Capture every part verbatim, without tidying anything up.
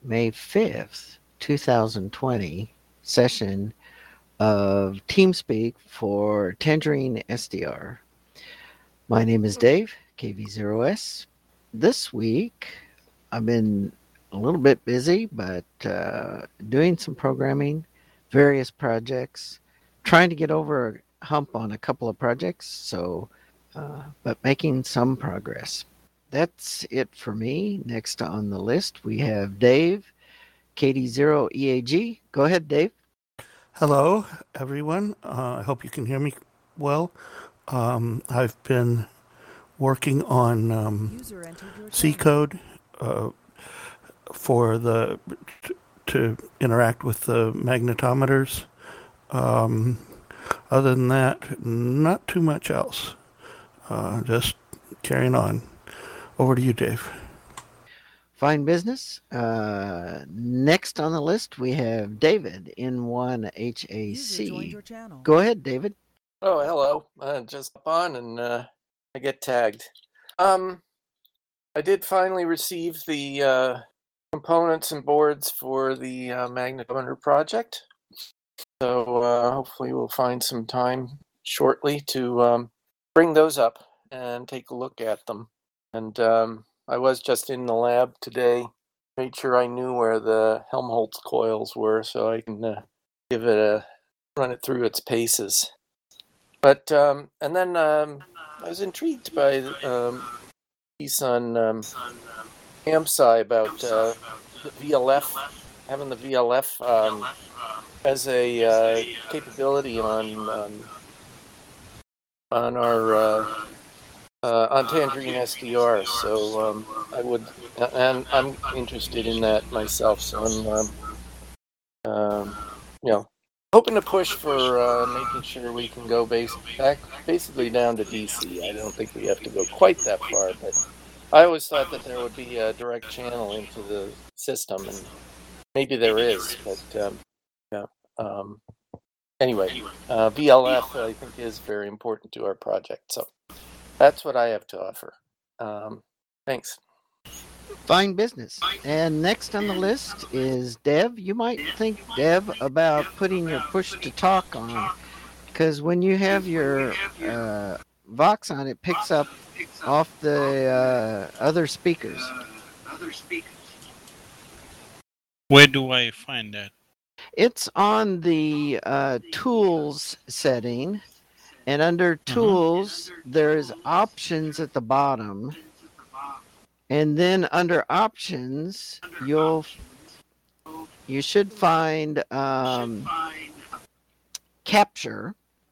May fifth, twenty twenty session of TeamSpeak for Tangerine S D R. My name is Dave, K V zero S. This week, I've been a little bit busy, but uh, doing some programming, various projects, trying to get over a hump on a couple of projects, so, uh, but making some progress. That's it for me. Next on the list, we have Dave, K D zero E A G. Go ahead, Dave. Hello, everyone. Uh, I hope you can hear me well. Um, I've been working on um, C code uh, for the t- to interact with the magnetometers. Um, other than that, not too much else. Uh, just carrying on. Over to you, Dave. Fine business. Uh, next on the list, we have David, N one H A C. Go ahead, David. Oh, hello. Uh, just up on and uh, I get tagged. Um, I did finally receive the uh, components and boards for the uh, magnetometer project. So uh, hopefully we'll find some time shortly to um, bring those up and take a look at them. And um, I was just in the lab today, made sure I knew where the Helmholtz coils were so I can uh, give it a run it through its paces. But um, and then um, I was intrigued by um, piece on um, AMSI about uh, the V L F, having the V L F um, as a uh, capability on um, on our uh, uh, on Tangerine S D R. So um, I would, and I'm interested in that myself. So I'm, um, um, you know, hoping to push for uh, making sure we can go base, back basically down to D C. I don't think we have to go quite that far, but I always thought that there would be a direct channel into the system, and maybe there is, but um, yeah. Um, anyway, uh, V L F I think is very important to our project. So that's what I have to offer. Um, thanks. Fine business. And next on the list is Dev. You might think, Dev, about putting your push to talk on, because when you have your uh, Vox on, it picks up off the uh, other speakers. Where do I find that? It's on the uh, tools setting, and under tools, mm-hmm. there's options at the bottom. And then under options, you'll you should find um, capture,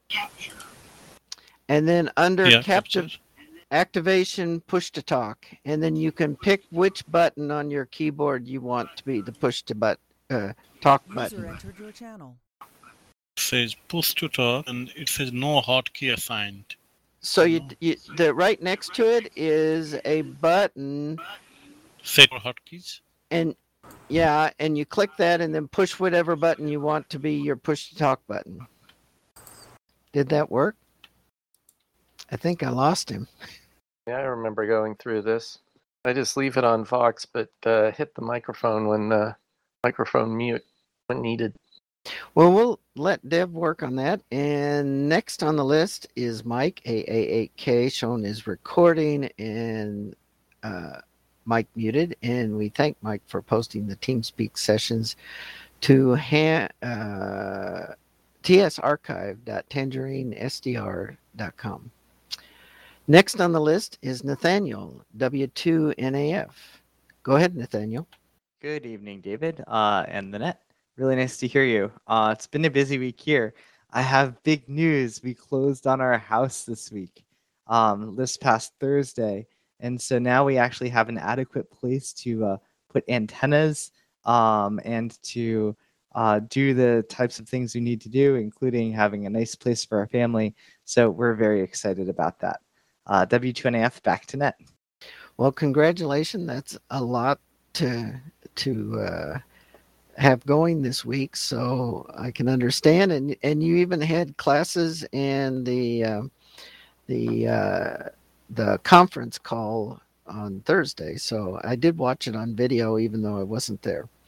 and then under yeah, captive activation, push to talk, and then you can pick which button on your keyboard you want to be the push to but uh, talk button. Entered your channel. It says push to talk, and it says no hotkey assigned. So you, you the right next to it is a button. Set for hotkeys. And yeah, and you click that and then push whatever button you want to be your push to talk button. Did that work? I think I lost him. Yeah, I remember going through this. I just leave it on Vox, but uh, hit the microphone when uh, microphone mute when needed. Well, we'll let Deb work on that. And next on the list is Mike, A A eight K, shown as recording and uh, Mike muted. And we thank Mike for posting the TeamSpeak sessions to ha- uh, t s archive dot tangerine s d r dot com. Next on the list is Nathaniel, W two N A F. Go ahead, Nathaniel. Good evening, David uh, and the net. Really nice to hear you. Uh, it's been a busy week here. I have big news. We closed on our house this week, um, this past Thursday. And so now we actually have an adequate place to uh, put antennas um, and to uh, do the types of things we need to do, including having a nice place for our family. So we're very excited about that. Uh, W two N A F, back to net. Well, congratulations. That's a lot to to uh, have going this week, so I can understand. And and you even had classes and the uh, the uh, the conference call on Thursday, so I did watch it on video, even though I wasn't there.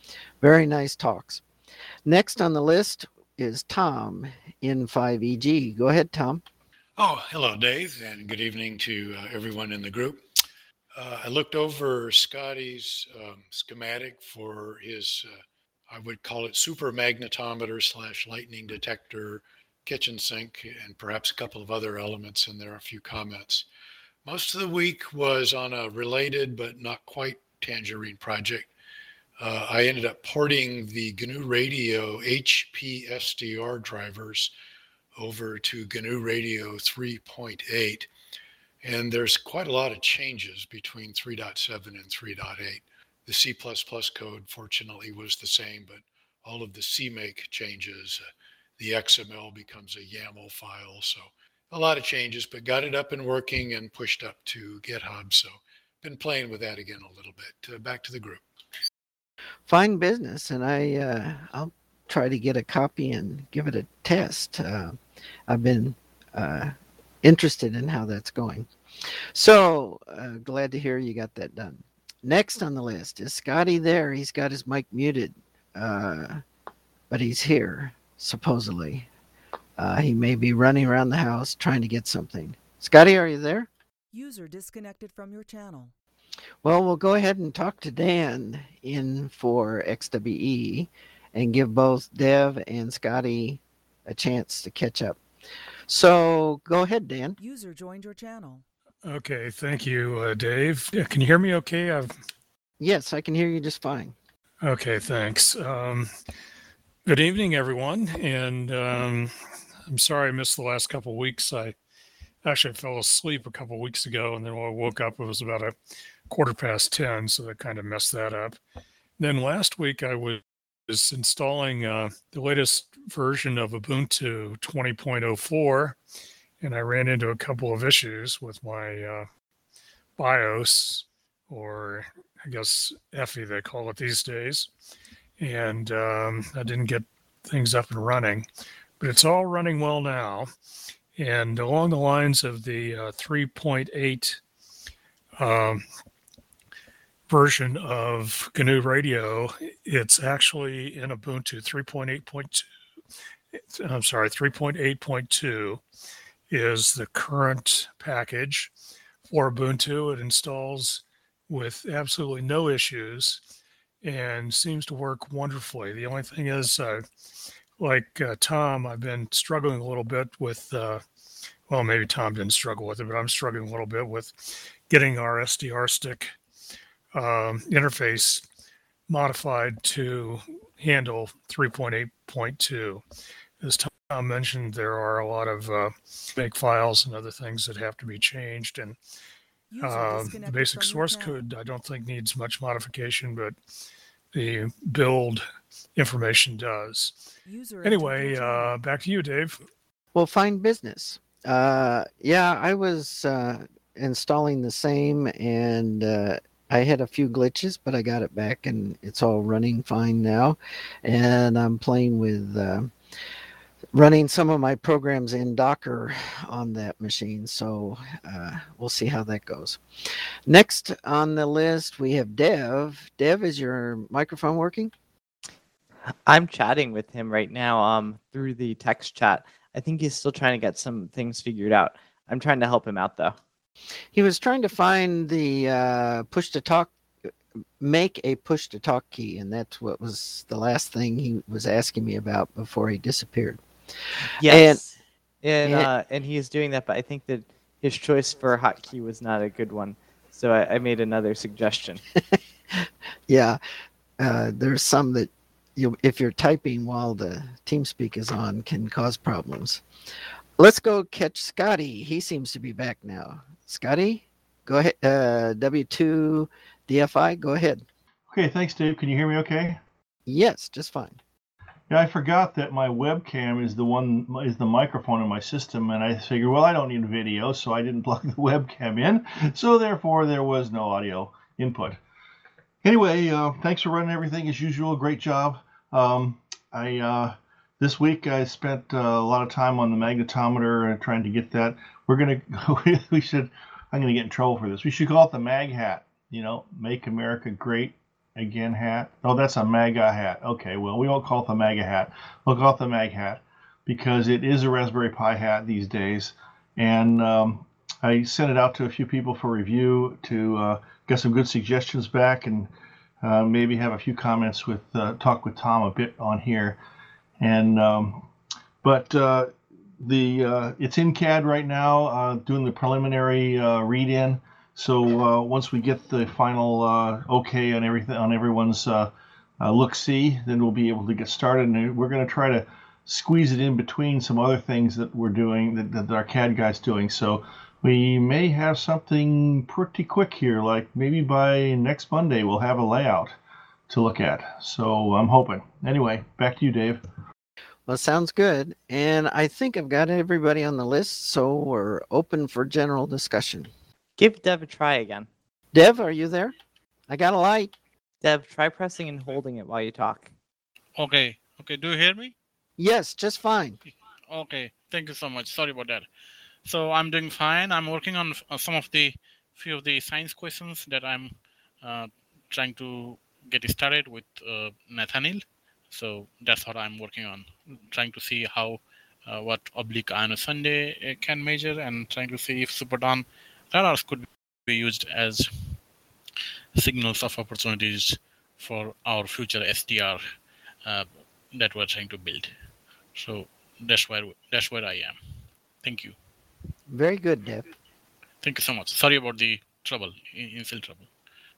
Very nice talks. Next on the list is Tom in five E G. Go ahead, Tom. Oh, hello, Dave, and good evening to uh, everyone in the group. Uh, I looked over Scotty's um, schematic for his, uh, I would call it super magnetometer slash lightning detector, kitchen sink, and perhaps a couple of other elements in there, a few comments. Most of the week was on a related but not quite Tangerine project. Uh, I ended up porting the G N U Radio H P S D R drivers over to G N U Radio three point eight. And there's quite a lot of changes between three point seven and three point eight. The C plus plus code, fortunately, was the same, but all of the C make changes, uh, the X M L becomes a YAML file. So a lot of changes, but got it up and working and pushed up to GitHub. So been playing with that again a little bit. Uh, back to the group. Fine business, and I uh, I'll try to get a copy and give it a test. Uh, I've been uh, interested in how that's going. So uh, glad to hear you got that done. Next on the list is Scotty there. He's got his mic muted, uh, but he's here, supposedly. Uh, he may be running around the house trying to get something. Scotty, are you there? User disconnected from your channel. Well, we'll go ahead and talk to Dan in for X W E and give both Dev and Scotty a chance to catch up. So go ahead, Dan. User joined your channel. Okay, thank you, uh, Dave. Yeah, can you hear me okay? I've... Yes, I can hear you just fine. Okay, thanks. Um, good evening, everyone. And um, I'm sorry I missed the last couple of weeks. I actually fell asleep a couple of weeks ago, and then when I woke up, it was about a quarter past ten, so that kind of messed that up. Then last week, I was installing uh, the latest version of Ubuntu twenty point oh four, and I ran into a couple of issues with my uh, BIOS, or I guess E F I they call it these days, and um, I didn't get things up and running, but it's all running well now. And along the lines of the uh, three point eight um, version of G N U Radio, it's actually in Ubuntu three point eight point two. I'm sorry, three point eight point two is the current package for Ubuntu. It installs with absolutely no issues and seems to work wonderfully. The only thing is, uh, like uh, Tom, I've been struggling a little bit with, uh, well, maybe Tom didn't struggle with it, but I'm struggling a little bit with getting our S D R stick um, interface modified to handle three point eight point two. As Tom mentioned, there are a lot of uh, make files and other things that have to be changed, and uh, the basic source code I don't think needs much modification, but the build information does. User anyway, uh, back to you, Dave. Well, fine business. Uh, yeah, I was uh, installing the same, and uh, I had a few glitches, but I got it back, and it's all running fine now. And I'm playing with uh, running some of my programs in Docker on that machine, so uh, we'll see how that goes. Next on the list, we have Dev. Dev, is your microphone working? I'm chatting with him right now um, through the text chat. I think he's still trying to get some things figured out. I'm trying to help him out, though. He was trying to find the uh, push-to-talk, make a push-to-talk key, and that's what was the last thing he was asking me about before he disappeared. Yes, and and, uh, and he is doing that, but I think that his choice for a hotkey was not a good one, so I, I made another suggestion. Yeah, uh, there's some that you, if you're typing while the TeamSpeak is on, can cause problems. Let's go catch Scotty. He seems to be back now. Scotty, go ahead. Uh, W two D F I, go ahead. Okay, thanks, Dave. Can you hear me okay? Yes, just fine. Yeah, I forgot that my webcam is the one is the microphone in my system, and I figured, well, I don't need video, so I didn't plug the webcam in. So therefore, there was no audio input. Anyway, uh, thanks for running everything as usual. Great job. Um, I uh, this week I spent uh, a lot of time on the magnetometer and trying to get that. We're gonna we should. I'm gonna get in trouble for this. We should call it the Mag Hat. You know, Make America Great again hat. Oh, that's a MAGA hat. Okay, well, we won't call it the MAGA hat. We'll call it the MAG hat because it is a Raspberry Pi hat these days. And um, I sent it out to a few people for review to uh, get some good suggestions back and uh, maybe have a few comments with uh, talk with Tom a bit on here. And um, but uh, the uh, it's in C A D right now, uh, doing the preliminary uh, read-in. So uh, once we get the final uh, okay on everything on everyone's uh, uh, look-see, then we'll be able to get started. And we're going to try to squeeze it in between some other things that we're doing, that, that our C A D guy's doing. So we may have something pretty quick here, like maybe by next Monday we'll have a layout to look at. So I'm hoping. Anyway, back to you, Dave. Well, sounds good. And I think I've got everybody on the list, so we're open for general discussion. Give Dev a try again. Dev, are you there? I got a light. Dev, try pressing and holding it while you talk. Okay. Okay. Do you hear me? Yes, just fine. Okay. Thank you so much. Sorry about that. So I'm doing fine. I'm working on uh, some of the few of the science questions that I'm uh, trying to get started with uh, Nathaniel. So that's what I'm working on, trying to see how uh, what oblique ionosunday uh, can measure, and trying to see if SuperDAwn radars could be used as signals of opportunities for our future S D R uh, that we're trying to build. So that's where that's where I am. Thank you. Very good, Dev. Thank you so much. Sorry about the trouble, initial trouble.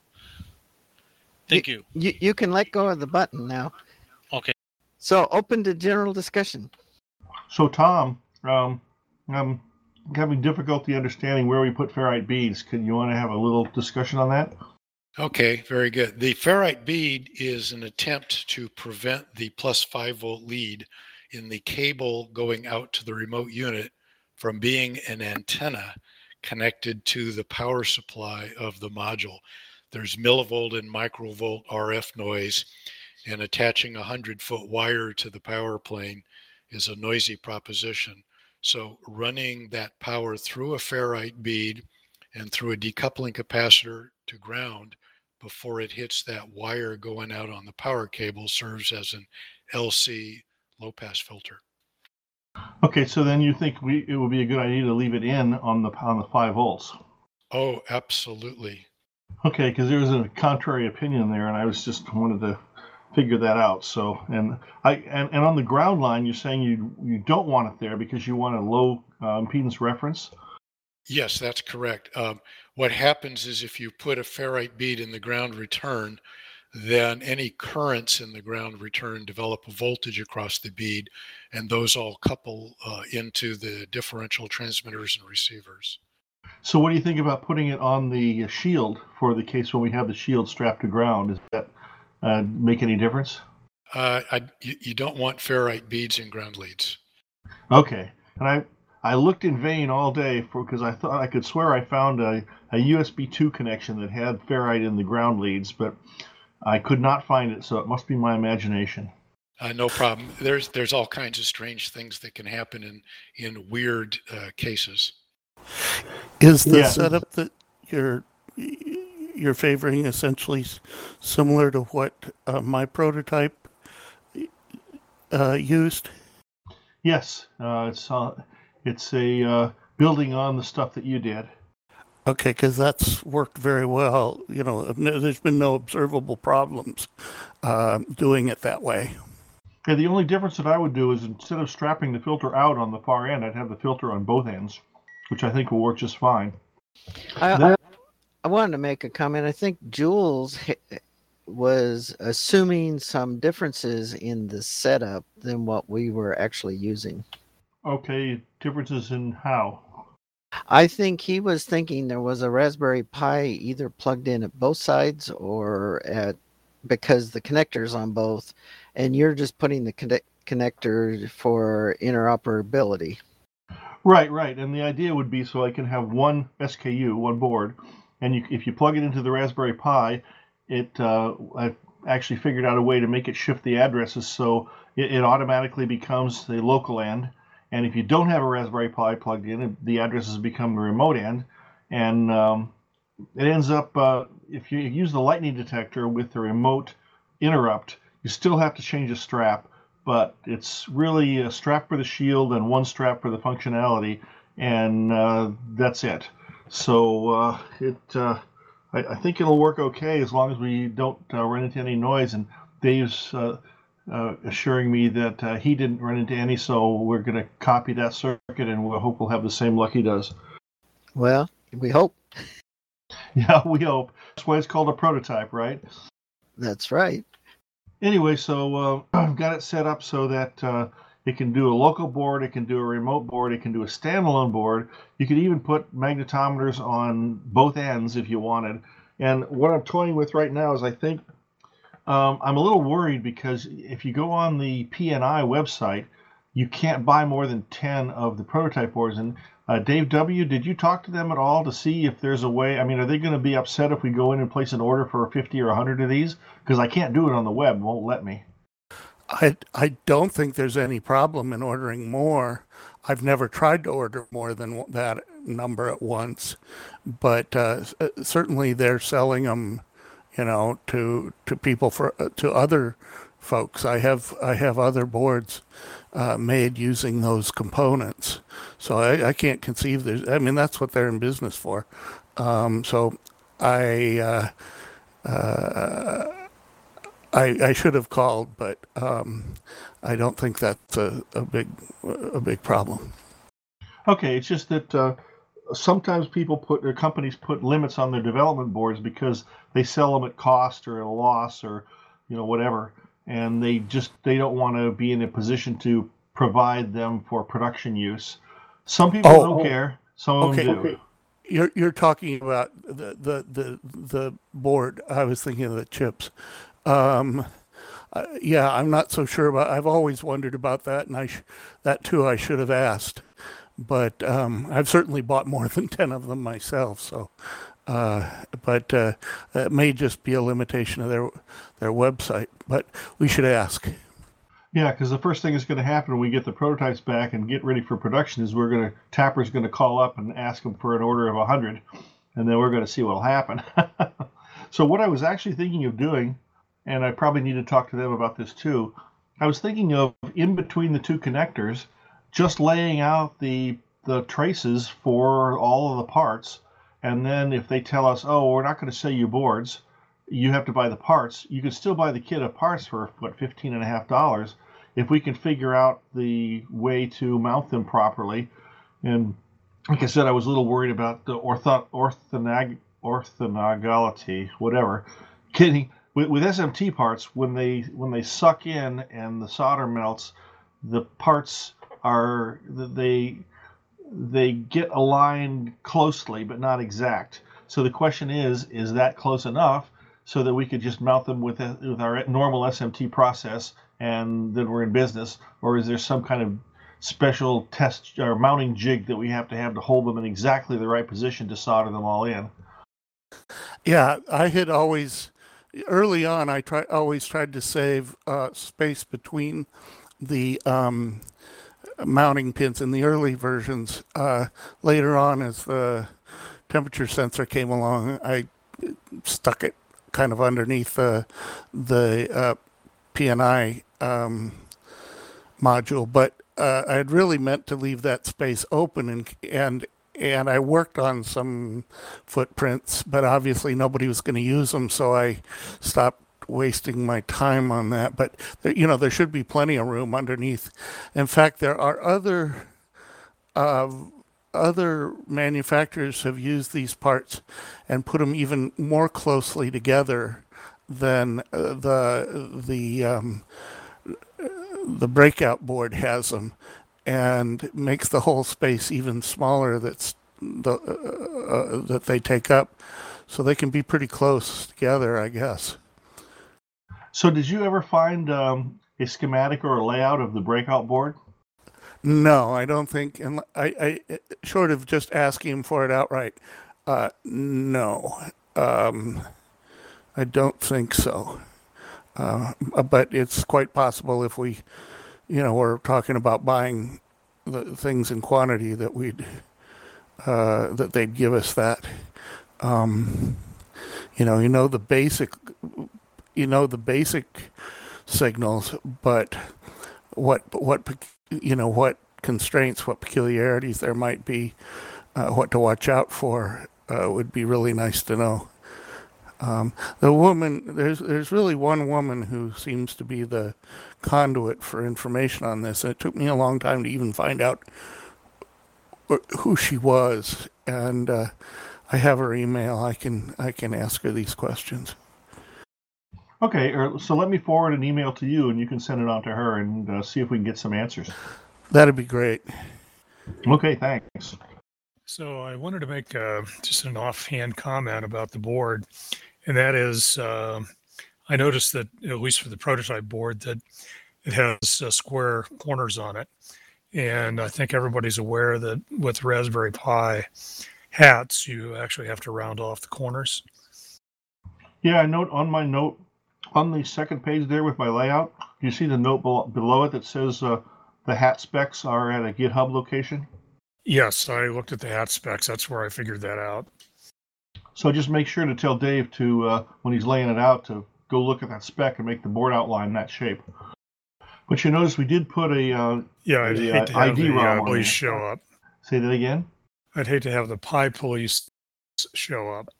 Thank you. You, you can let go of the button now. Okay. So open to general discussion. So Tom, um, I'm having difficulty understanding where we put ferrite beads. Could you want to have a little discussion on that? Okay, very good. The ferrite bead is an attempt to prevent the plus five volt lead in the cable going out to the remote unit from being an antenna connected to the power supply of the module. There's millivolt and microvolt R F noise, and attaching a hundred foot wire to the power plane is a noisy proposition. So running that power through a ferrite bead and through a decoupling capacitor to ground before it hits that wire going out on the power cable serves as an L C low pass filter. Okay, so then you think we it would be a good idea to leave it in on the on the five volts? Oh, absolutely. Okay, because there was a contrary opinion there, and I was just wanted to figure that out. So, and I and, and on the ground line, you're saying you you don't want it there because you want a low uh, impedance reference. Yes, that's correct. Um, what happens is if you put a ferrite bead in the ground return, then any currents in the ground return develop a voltage across the bead, and those all couple uh, into the differential transmitters and receivers. So what do you think about putting it on the shield for the case when we have the shield strapped to ground? Does that uh, make any difference? Uh, I, you, you don't want ferrite beads in ground leads. Okay, and I I looked in vain all day for because I thought I could swear I found a, a U S B two connection that had ferrite in the ground leads, but I could not find it, so it must be my imagination. Uh, no problem. There's there's all kinds of strange things that can happen in in weird uh, cases. Is the Yeah. setup that you're you're favoring essentially s- similar to what uh, my prototype uh, used? Yes, uh, it's uh, it's a uh, building on the stuff that you did. Okay, because that's worked very well. You know, no- there's been no observable problems uh, doing it that way. Yeah, the only difference that I would do is instead of strapping the filter out on the far end, I'd have the filter on both ends, which I think will work just fine. I, I, That- I wanted to make a comment. I think Jules hi- was assuming some differences in the setup than what we were actually using. Okay, differences in how? I think he was thinking there was a Raspberry Pi either plugged in at both sides or at because the connector's on both, and you're just putting the connect, connector for interoperability. Right, right. And the idea would be so I can have one S K U, one board, and you, if you plug it into the Raspberry Pi, it uh, I've actually figured out a way to make it shift the addresses so it, it automatically becomes the local end. And if you don't have a Raspberry Pi plugged in, the addresses become the remote end, and um, it ends up uh, if you use the lightning detector with the remote interrupt, you still have to change a strap, but it's really a strap for the shield and one strap for the functionality, and uh, that's it. So uh, it, uh, I, I think it'll work okay as long as we don't uh, run into any noise. And Dave's uh, uh, assuring me that uh, he didn't run into any, so we're going to copy that circuit, and we'll hope we'll have the same luck he does. Well, we hope. Yeah, we hope. That's why it's called a prototype, right? That's right. Anyway, so uh, I've got it set up so that uh, it can do a local board, it can do a remote board, it can do a standalone board. You could even put magnetometers on both ends if you wanted. And what I'm toying with right now is I think um, I'm a little worried because if you go on the P N I website, you can't buy more than ten of the prototype boards. And uh, Dave W., did you talk to them at all to see if there's a way? I mean, are they going to be upset if we go in and place an order for fifty or one hundred of these? Because I can't do it on the web. It won't let me. I, I don't think there's any problem in ordering more. I've never tried to order more than that number at once, but uh, certainly they're selling them, you know, to to people for to other folks. I have I have other boards uh, made using those components, so I, I can't conceive there's. I mean, that's what they're in business for. Um, so I. Uh, uh, I, I should have called, but um, I don't think that's a, a big a big problem. Okay, it's just that uh, sometimes people put their companies put limits on their development boards because they sell them at cost or at a loss or you know whatever, and they just they don't want to be in a position to provide them for production use. Some people Oh, don't oh. care. Some of Okay. them do. You're you're talking about the, the, the, the board. I was thinking of the chips. Um, uh, yeah, I'm not so sure about. I've always wondered about that, and I sh- that too I should have asked. But um, I've certainly bought more than ten of them myself. So, uh, but uh, it may just be a limitation of their their website. But we should ask. Yeah, because the first thing that's going to happen when we get the prototypes back and get ready for production is we're going to Tapper's going to call up and ask them for an order of a hundred, and then we're going to see what'll happen. So what I was actually thinking of doing, and I probably need to talk to them about this too, I was thinking of in between the two connectors, just laying out the the traces for all of the parts, and then if they tell us, oh, we're not going to sell you boards, you have to buy the parts, you can still buy the kit of parts for what fifteen and a half dollars if we can figure out the way to mount them properly. And like I said, I was a little worried about the ortho orthonag orthogonality, whatever. Kidding. With, with S M T parts, when they when they suck in and the solder melts, the parts are they they get aligned closely but not exact. So the question is, is that close enough so that we could just mount them with with our normal S M T process and then we're in business, or is there some kind of special test or mounting jig that we have to have to hold them in exactly the right position to solder them all in? Yeah, I had always, early on, I try, always tried to save uh, space between the um, mounting pins in the early versions. Uh, later on, as the temperature sensor came along, I stuck it kind of underneath the, the uh, P N I um, module, but uh, I had really meant to leave that space open, and and and I worked on some footprints, but obviously nobody was going to use them, so I stopped wasting my time on that. But you know, there should be plenty of room underneath. In fact, there are other uh, other manufacturers have used these parts and put them even more closely together than uh, the the um, the breakout board has them, and makes the whole space even smaller. That's the uh, uh, that they take up, so they can be pretty close together, I guess. So, did you ever find um, a schematic or a layout of the breakout board? No, I don't think. And I, I short of just asking him for it outright, uh, no, um, I don't think so. Uh, but it's quite possible if we, you know, we're talking about buying the things in quantity that we'd uh, that they'd give us that. Um, You know, you know the basic, you know the basic signals, but what what you know what constraints, what peculiarities there might be, uh, what to watch out for uh, would be really nice to know. Um, the woman, there's there's really one woman who seems to be the conduit for information on this. And it took me a long time to even find out who she was, and uh, I have her email. I can I can ask her these questions. Okay, so let me forward an email to you, and you can send it on to her and uh, see if we can get some answers. That'd be great. Okay, thanks. So I wanted to make uh, just an offhand comment about the board, and that is, uh, I noticed that, at least for the prototype board, that it has uh, square corners on it. And I think everybody's aware that with Raspberry Pi hats, you actually have to round off the corners. Yeah, I note on my note, on the second page there with my layout, you see the note below it that says uh, the hat specs are at a GitHub location? Yes, I looked at the hat specs. That's where I figured that out. So just make sure to tell Dave to, uh, when he's laying it out, to go look at that spec and make the board outline in that shape. But you notice we did put a uh, yeah, I'd a, hate uh, to have I D the ROM uh, on police there. show up. Say that again? I'd hate to have the Pi police show up.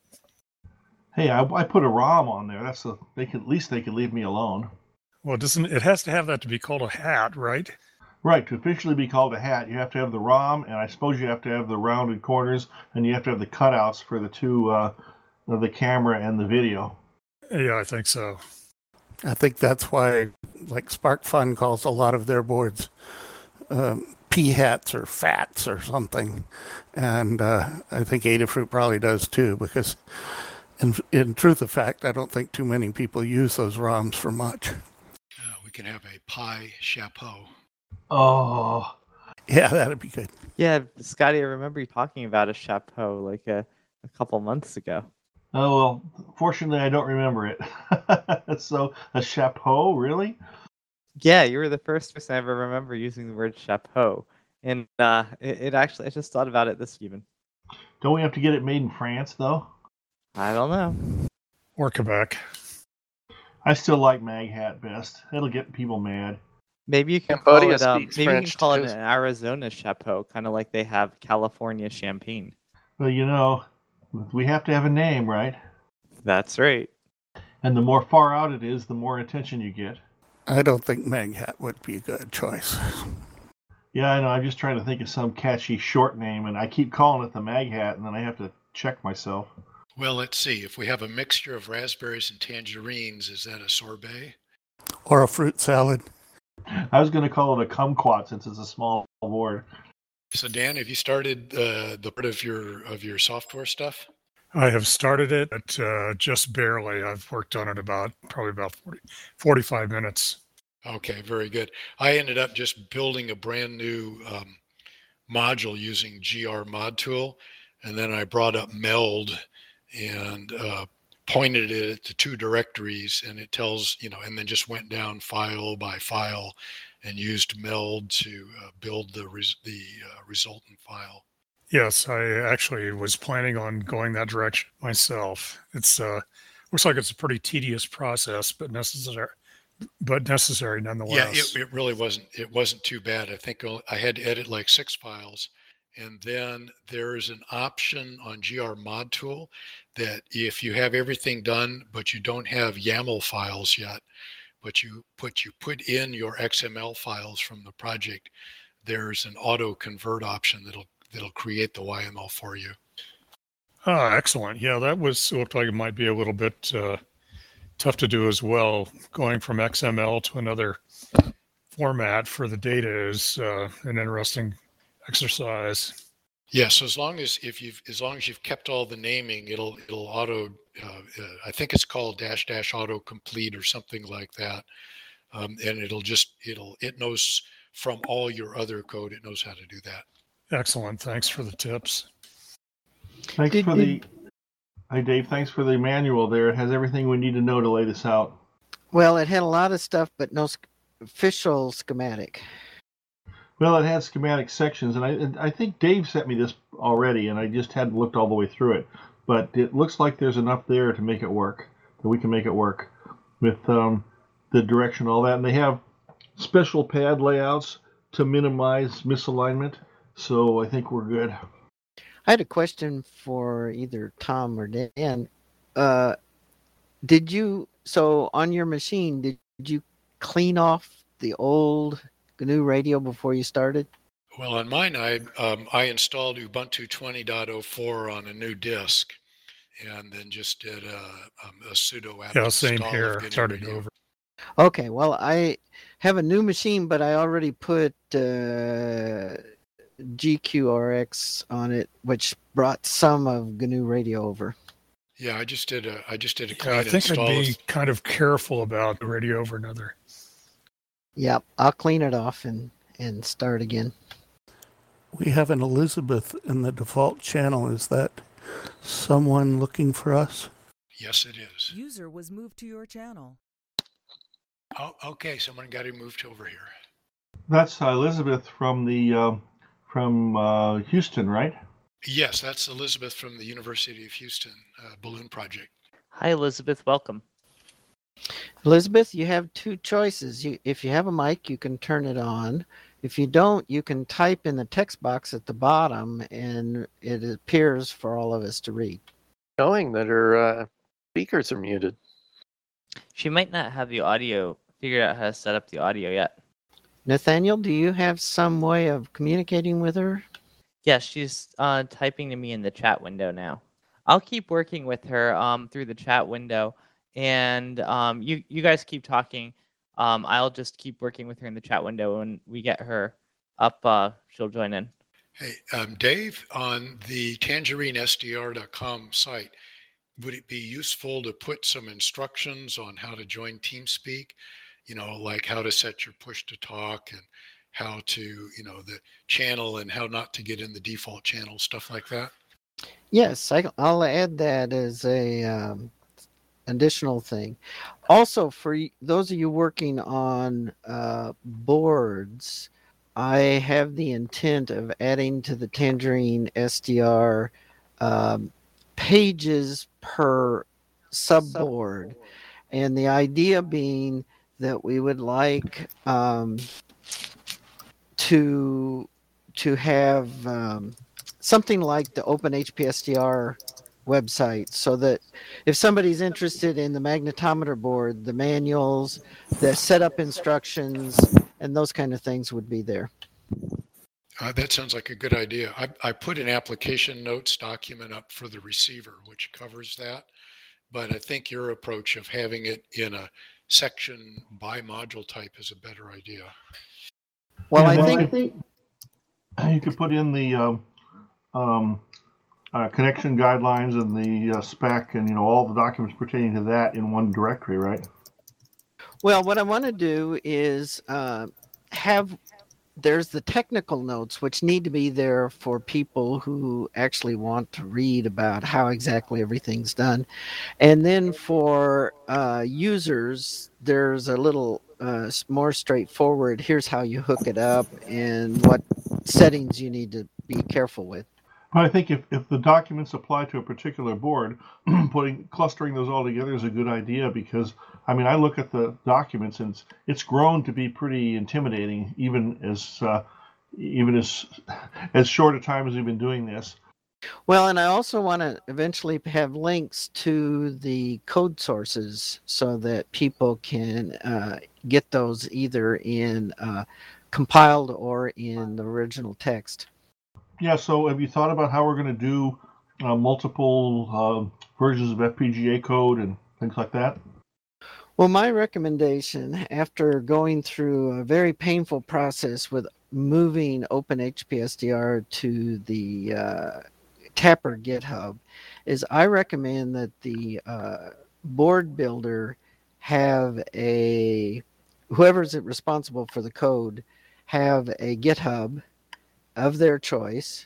Hey, I, I put a ROM on there. That's a, they could, at least they could leave me alone. Well, it doesn't it has to have that to be called a hat, right? Right, to officially be called a hat, you have to have the ROM, and I suppose you have to have the rounded corners, and you have to have the cutouts for the two, uh, the camera and the video. Yeah, I think so. I think that's why, like SparkFun calls a lot of their boards um, P-hats or fats or something, and uh, I think Adafruit probably does too, because in, in truth of fact, I don't think too many people use those ROMs for much. Uh, we can have a Pi chapeau. Oh, yeah, that'd be good. Yeah, Scotty, I remember you talking about a chapeau like a, a couple months ago. Oh, well, fortunately, I don't remember it. So, a chapeau, really? Yeah, you were the first person I ever remember using the word chapeau. And uh, it, it actually, I just thought about it this evening. Don't we have to get it made in France, though? I don't know. Or Quebec. I still like Mag Hat best. It'll get people mad. Maybe you can Cambodia call it, um, speaks maybe French you can call too. it an Arizona chapeau, kind of like they have California champagne. Well, you know, we have to have a name, right? That's right. And the more far out it is, the more attention you get. I don't think Mag Hat would be a good choice. Yeah, I know. I'm just trying to think of some catchy short name, and I keep calling it the Mag Hat, and then I have to check myself. Well, let's see. If we have a mixture of raspberries and tangerines, is that a sorbet? Or a fruit salad. I was going to call it a kumquat since it's a small board. So, Dan, have you started uh, the part of your of your software stuff? I have started it, but uh, just barely. I've worked on it about probably about forty, forty-five minutes. Okay, very good. I ended up just building a brand new um, module using G R Mod Tool, and then I brought up Meld and uh, pointed it at the two directories, and it tells, you know, and then just went down file by file and used Meld to uh, build the res- the uh, resultant file. Yes, I actually was planning on going that direction myself. It's uh, looks like it's a pretty tedious process, but necessary, but necessary nonetheless. Yeah, it, it really wasn't. It wasn't too bad. I think I had to edit like six files, and then there is an option on G R Mod Tool that if you have everything done, but you don't have YAML files yet, but you put you put in your X M L files from the project, there's an auto convert option that'll that'll create the Y M L for you. Ah, excellent. Yeah, that was looked like it might be a little bit uh, tough to do as well. Going from X M L to another format for the data is uh, an interesting exercise. Yes, so as long as if you've as long as you've kept all the naming, it'll it'll auto. Uh, uh, I think it's called dash dash auto complete or something like that, um, and it'll just it'll it knows from all your other code. It knows how to do that. Excellent. Thanks for the tips. Thanks Did- for the. Hi, Dave. Thanks for the manual there. It has everything we need to know to lay this out. Well, it had a lot of stuff, but no sch- official schematic. Well, it has schematic sections, and I and I think Dave sent me this already, and I just hadn't looked all the way through it. but it looks like there's enough there to make it work, that we can make it work with um, the direction, all that. And they have special pad layouts to minimize misalignment, so I think we're good. I had a question for either Tom or Dan. Uh, did you, so on your machine, did you clean off the old G N U radio before you started? Well, on mine, I um, I installed Ubuntu twenty point oh four on a new disk, and then just did a, um, a sudo apt Yeah, same install here. of G N U Started Radio. over. Okay, well, I have a new machine, but I already put uh, G Q R X on it, which brought some of G N U radio over. Yeah, I just did a I just did a clean Yeah, I think I'd install. be of- kind of careful about the radio over another. Yep, I'll clean it off and, and start again. We have an Elizabeth in the default channel. Is that someone looking for us? Yes, it is. User was moved to your channel. Oh, okay. Someone got him moved over here. That's uh, Elizabeth from the uh, from uh, Houston, right? Yes, that's Elizabeth from the University of Houston uh, Balloon Project. Hi, Elizabeth. Welcome. Elizabeth, you have two choices. You, if you have a mic, you can turn it on. If you don't, you can type in the text box at the bottom, and it appears for all of us to read. Showing that her uh, speakers are muted. She might not have the audio figured out how to set up the audio yet. Nathaniel, do you have some way of communicating with her? Yeah, she's uh, typing to me in the chat window now. I'll keep working with her um, through the chat window, and um, you you guys keep talking. Um, I'll just keep working with her in the chat window. When we get her up, uh, she'll join in. Hey, um, Dave, on the tangerine S D R dot com site, would it be useful to put some instructions on how to join TeamSpeak? You know, like how to set your push to talk and how to, you know, the channel and how not to get in the default channel, stuff like that? Yes, I, I'll add that as a um, additional thing. Also, for y- those of you working on uh, boards, I have the intent of adding to the Tangerine S D R um, pages per subboard, and the idea being that we would like um, to to have um, something like the Open H P S D R website, so that if somebody's interested in the magnetometer board, the manuals, the setup instructions, and those kind of things would be there. Uh, that sounds like a good idea. I, I put an application notes document up for the receiver, which covers that. But I think your approach of having it in a section by module type is a better idea. Well, Yeah, I well, think I think you could put in the um, um, uh, connection guidelines and the uh, spec and, you know, all the documents pertaining to that in one directory, right? Well, what I want to do is uh, have, there's the technical notes, which need to be there for people who actually want to read about how exactly everything's done. And then for uh, users, there's a little uh, more straightforward, here's how you hook it up and what settings you need to be careful with. But I think if, if the documents apply to a particular board, putting clustering those all together is a good idea, because I mean I look at the documents and it's, it's grown to be pretty intimidating, even as uh, even as as short a time as we've been doing this. Well, and I also want to eventually have links to the code sources so that people can uh, get those either in uh, compiled or in the original text. Yeah, so have you thought about how we're going to do uh, multiple uh, versions of F P G A code and things like that? Well, my recommendation, after going through a very painful process with moving Open H P S D R to the uh, Tapper GitHub, is I recommend that the uh, board builder have a, whoever's responsible for the code, have a GitHub of their choice,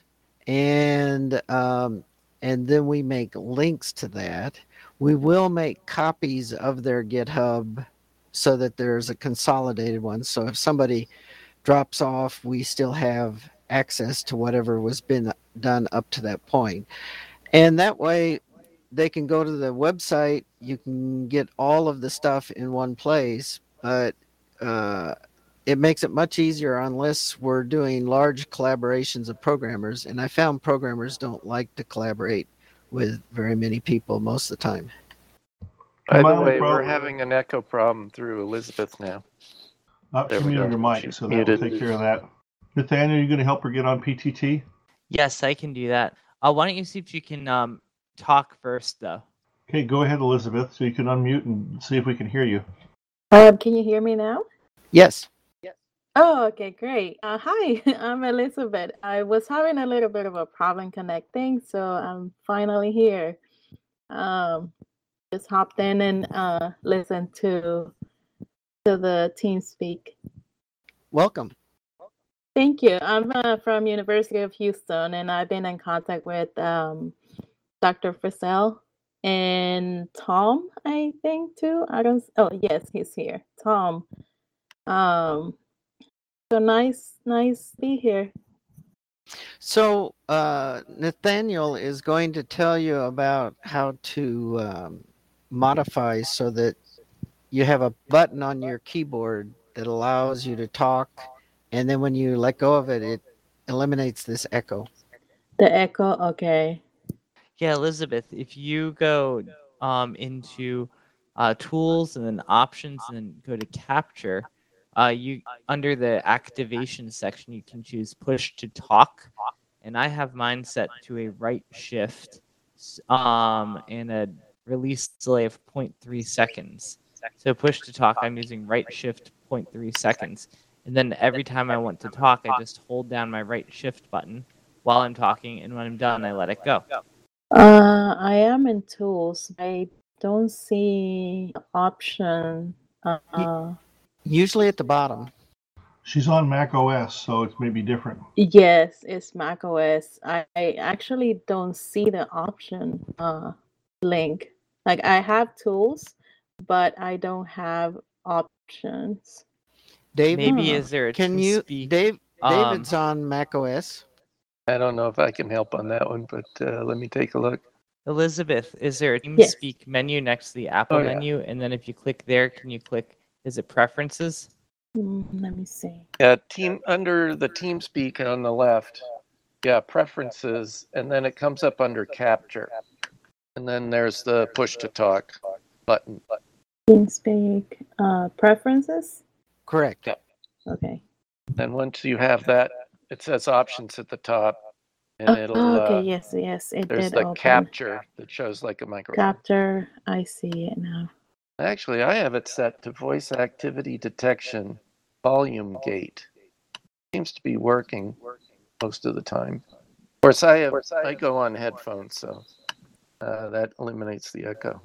and um, and then we make links to that. We will make copies of their GitHub so that there's a consolidated one. So if somebody drops off, we still have access to whatever was been done up to that point. And that way, they can go to the website. You can get all of the stuff in one place, but uh, it makes it much easier unless we're doing large collaborations of programmers. And I found programmers don't like to collaborate with very many people most of the time. By My the only way, we're problem- having an echo problem through Elizabeth now. Uh, There she we muted go. her mic, She's so that muted. will take care of that. Nathaniel, you going to help her get on P T T? Yes, I can do that. Uh, why don't you see if you can um, talk first, though? Okay, go ahead, Elizabeth, so you can unmute and see if we can hear you. Um, can you hear me now? Yes. Oh, okay, great. Uh, hi, I'm Elizabeth. I was having a little bit of a problem connecting, so I'm finally here. Um, just hopped in and uh, listened to to the TeamSpeak. Welcome. Thank you. I'm uh, from University of Houston, and I've been in contact with um, Doctor Frisell and Tom, I think too. I don't. Oh, yes, he's here. Tom. Um. So nice, nice to be here. So uh, Nathaniel is going to tell you about how to um, modify so that you have a button on your keyboard that allows you to talk, and then when you let go of it, it eliminates this echo. The echo, okay. Yeah, Elizabeth, if you go um, into uh, tools and then options and then go to capture, uh, you under the activation section, you can choose push to talk. And I have mine set to a right shift um, and a release delay of zero point three seconds. So push to talk, I'm using right shift zero point three seconds. And then every time I want to talk, I just hold down my right shift button while I'm talking. And when I'm done, I let it go. Uh, I am in tools. I don't see option. Uh, Usually at the bottom. She's on Mac O S, so it's maybe different. yes, it's Mac O S. I, I actually don't see the option uh, link. Like I have tools, but I don't have options. Dave, Maybe Huh. is there a can you, TeamSpeak, Dave, um, David's on Mac O S. I don't know if I can help on that one, but uh, let me take a look. Elizabeth, is there a Yes. TeamSpeak menu next to the Apple Oh, yeah. menu? And then if you click there, can you click, is it preferences? Mm, let me see. Yeah, team under the TeamSpeak on the left. Yeah, preferences, and then it comes up under capture, and then there's the push to talk button. TeamSpeak uh, preferences. Correct. Yep. Okay. And once you have that, it says options at the top, and it'll. Oh, okay. Uh, yes, yes, it there's did the open. capture that shows like a microphone. Capture. I see it now. Actually, I have it set to voice activity detection volume gate. Seems to be working most of the time. Of course, I have I go on headphones, so uh, that eliminates the echo.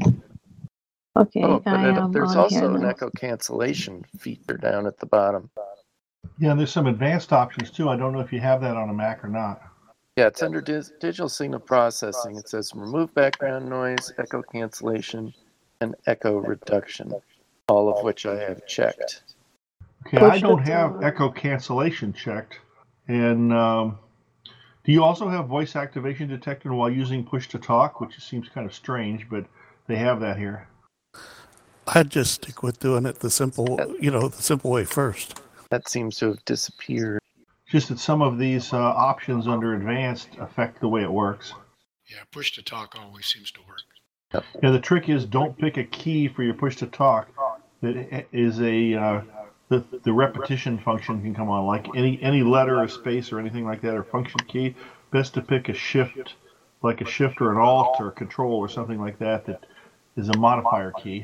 Okay, Oh, but I it, am there's on here also an now. echo cancellation feature down at the bottom. Yeah, there's some advanced options too. I don't know if you have that on a Mac or not. Yeah, it's under dis- digital signal processing. It says remove background noise, echo cancellation, and echo reduction, all of which I have checked. Okay, Push I don't to have talk. echo cancellation checked. And um, do you also have voice activation detected while using push to talk, which seems kind of strange, but they have that here. I'd just stick with doing it the simple, you know, the simple way first. That seems to have disappeared. Just that some of these uh, options under advanced affect the way it works. Yeah, push to talk always seems to work. Yeah, the trick is don't pick a key for your push to talk that is a uh, the the repetition function can come on, like any any letter or space or anything like that, or function key. Best to pick a shift, like a shift or an alt or a control or something like that that is a modifier key.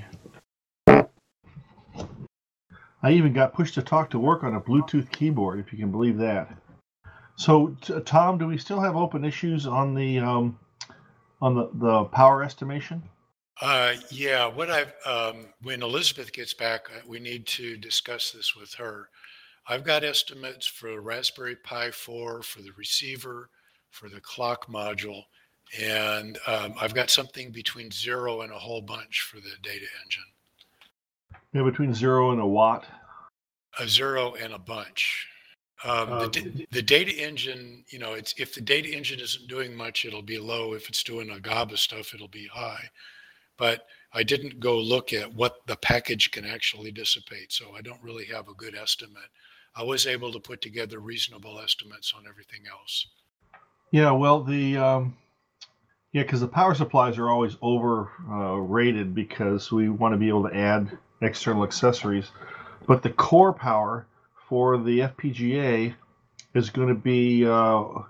I even got push to talk to work on a Bluetooth keyboard, if you can believe that. So, t- Tom, do we still have open issues on the um, on the, the power estimation? Uh, yeah, what I've um, when Elizabeth gets back, uh, we need to discuss this with her. I've got estimates for the Raspberry Pi four, for the receiver, for the clock module, and um, I've got something between zero and a whole bunch for the data engine. Yeah, between zero and a watt. A zero and a bunch. Um, the, d- the data engine, you know, it's if the data engine isn't doing much, it'll be low. If it's doing a gob of stuff, it'll be high. But I didn't go look at what the package can actually dissipate, so I don't really have a good estimate. I was able to put together reasonable estimates on everything else. Yeah, well, the um, yeah, because the power supplies are always over uh, rated because we want to be able to add external accessories. But the core power for the F P G A is going to be uh,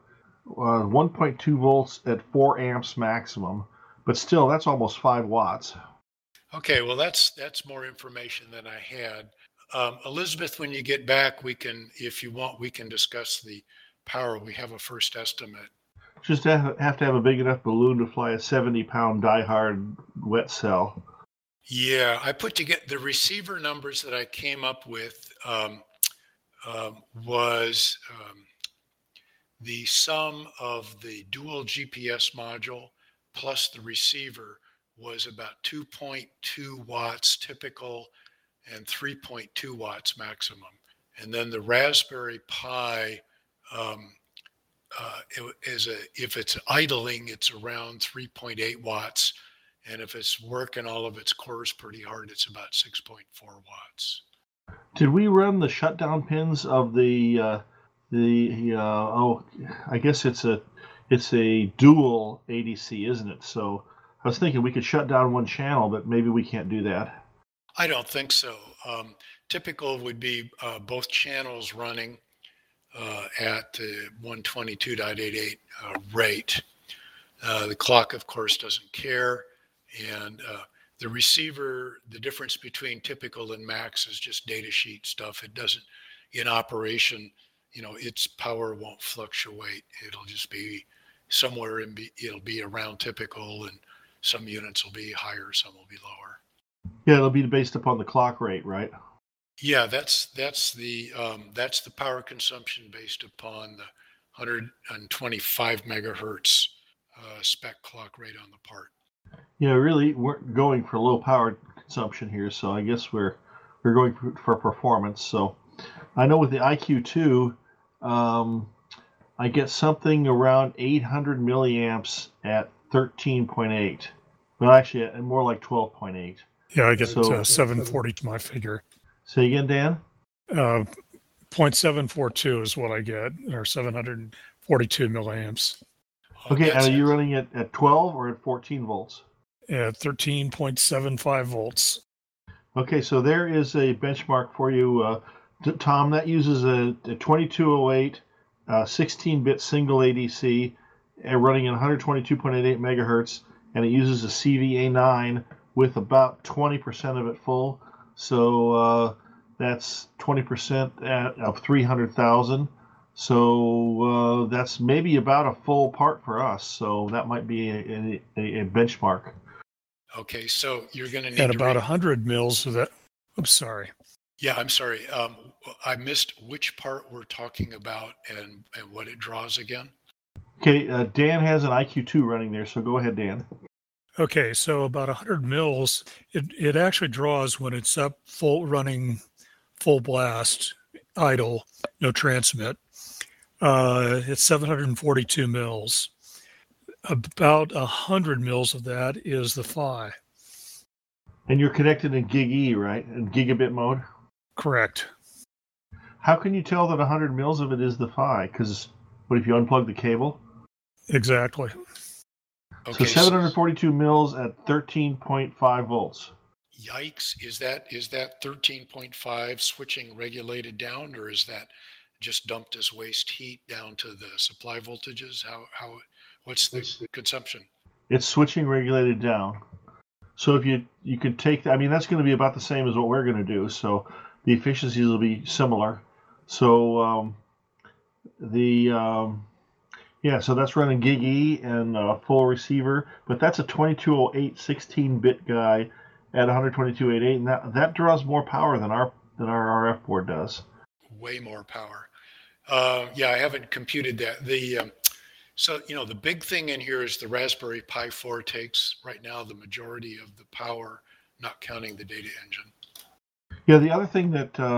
uh, one point two volts at four amps maximum. But still, that's almost five watts. Okay, well, that's that's more information than I had. Um, Elizabeth, when you get back, we can, if you want, we can discuss the power. We have a first estimate. Just have, have to have a big enough balloon to fly a seventy pound die-hard wet cell. Yeah, I put together the receiver numbers that I came up with um, um, was um, the sum of the dual G P S module plus the receiver was about two point two watts typical and three point two watts maximum. And then the Raspberry Pi um, uh, is a, if it's idling, it's around three point eight watts. And if it's working all of its cores pretty hard, it's about six point four watts. Did we run the shutdown pins of the uh, the uh, oh, I guess it's a it's a dual A D C, isn't it? So I was thinking we could shut down one channel, but maybe we can't do that. I don't think so. Um, typical would be uh, both channels running uh, at the one twenty-two dot eighty-eight uh, rate. Uh, the clock, of course, doesn't care. And uh, the receiver, the difference between typical and max is just data sheet stuff. It doesn't, in operation, you know, its power won't fluctuate. It'll just be somewhere in, be, it'll be around typical, and some units will be higher, some will be lower. Yeah, it'll be based upon the clock rate, right? Yeah, that's that's the um, that's the power consumption based upon the one hundred twenty-five megahertz uh, spec clock rate on the part. Yeah, really, we're going for low power consumption here, so I guess we're we're going for, for performance. So I know with the I Q two, um, I get something around eight hundred milliamps at thirteen point eight. Well, actually, more like twelve point eight. Yeah, I get So- uh, seven forty to my figure. Say again, Dan? Uh, zero point seven four two is what I get, or seven hundred forty-two milliamps Okay, That's and are you it. running it at twelve or at fourteen volts? at thirteen point seven five volts. Okay, so there is a benchmark for you, uh, t- Tom. That uses a, a twenty-two oh eight uh, sixteen-bit single A D C uh, running at one twenty-two point eight eight megahertz, and it uses a C V A nine with about twenty percent of it full. So uh, that's twenty percent at, of three hundred thousand. So uh, that's maybe about a full part for us. So that might be a, a, a benchmark. Okay, so you're going to need At to about read- one hundred mils of that. Oops, sorry. Yeah, I'm sorry. Um, I missed which part we're talking about and, and what it draws again. Okay, uh, Dan has an I Q two running there, so go ahead, Dan. Okay, so about one hundred mils, it, it actually draws when it's up full running, full blast, idle, no transmit. Uh, it's seven hundred forty-two mils. About one hundred mils of that is the F I. And you're connected in Gig E, right? In gigabit mode? Correct. How can you tell that one hundred mils of it is the F I? Because what if you unplug the cable? Exactly. Okay, So seven hundred forty-two mils at thirteen point five volts. Yikes! Is that is that thirteen point five switching regulated down, or is that just dumped as waste heat down to the supply voltages? How how what's the consumption? It's switching regulated down. So if you you could take that, I mean, that's going to be about the same as what we're going to do. So the efficiencies will be similar. So um, the um, yeah, so that's running Gig E and uh, full receiver, but that's a twenty-two oh eight sixteen-bit guy at one twenty-two point eight eight, and that that draws more power than our than our R F board does. Way more power. Uh, yeah, I haven't computed that. The um, so you know the big thing in here is the Raspberry Pi four takes right now the majority of the power, not counting the data engine. Yeah, the other thing that uh,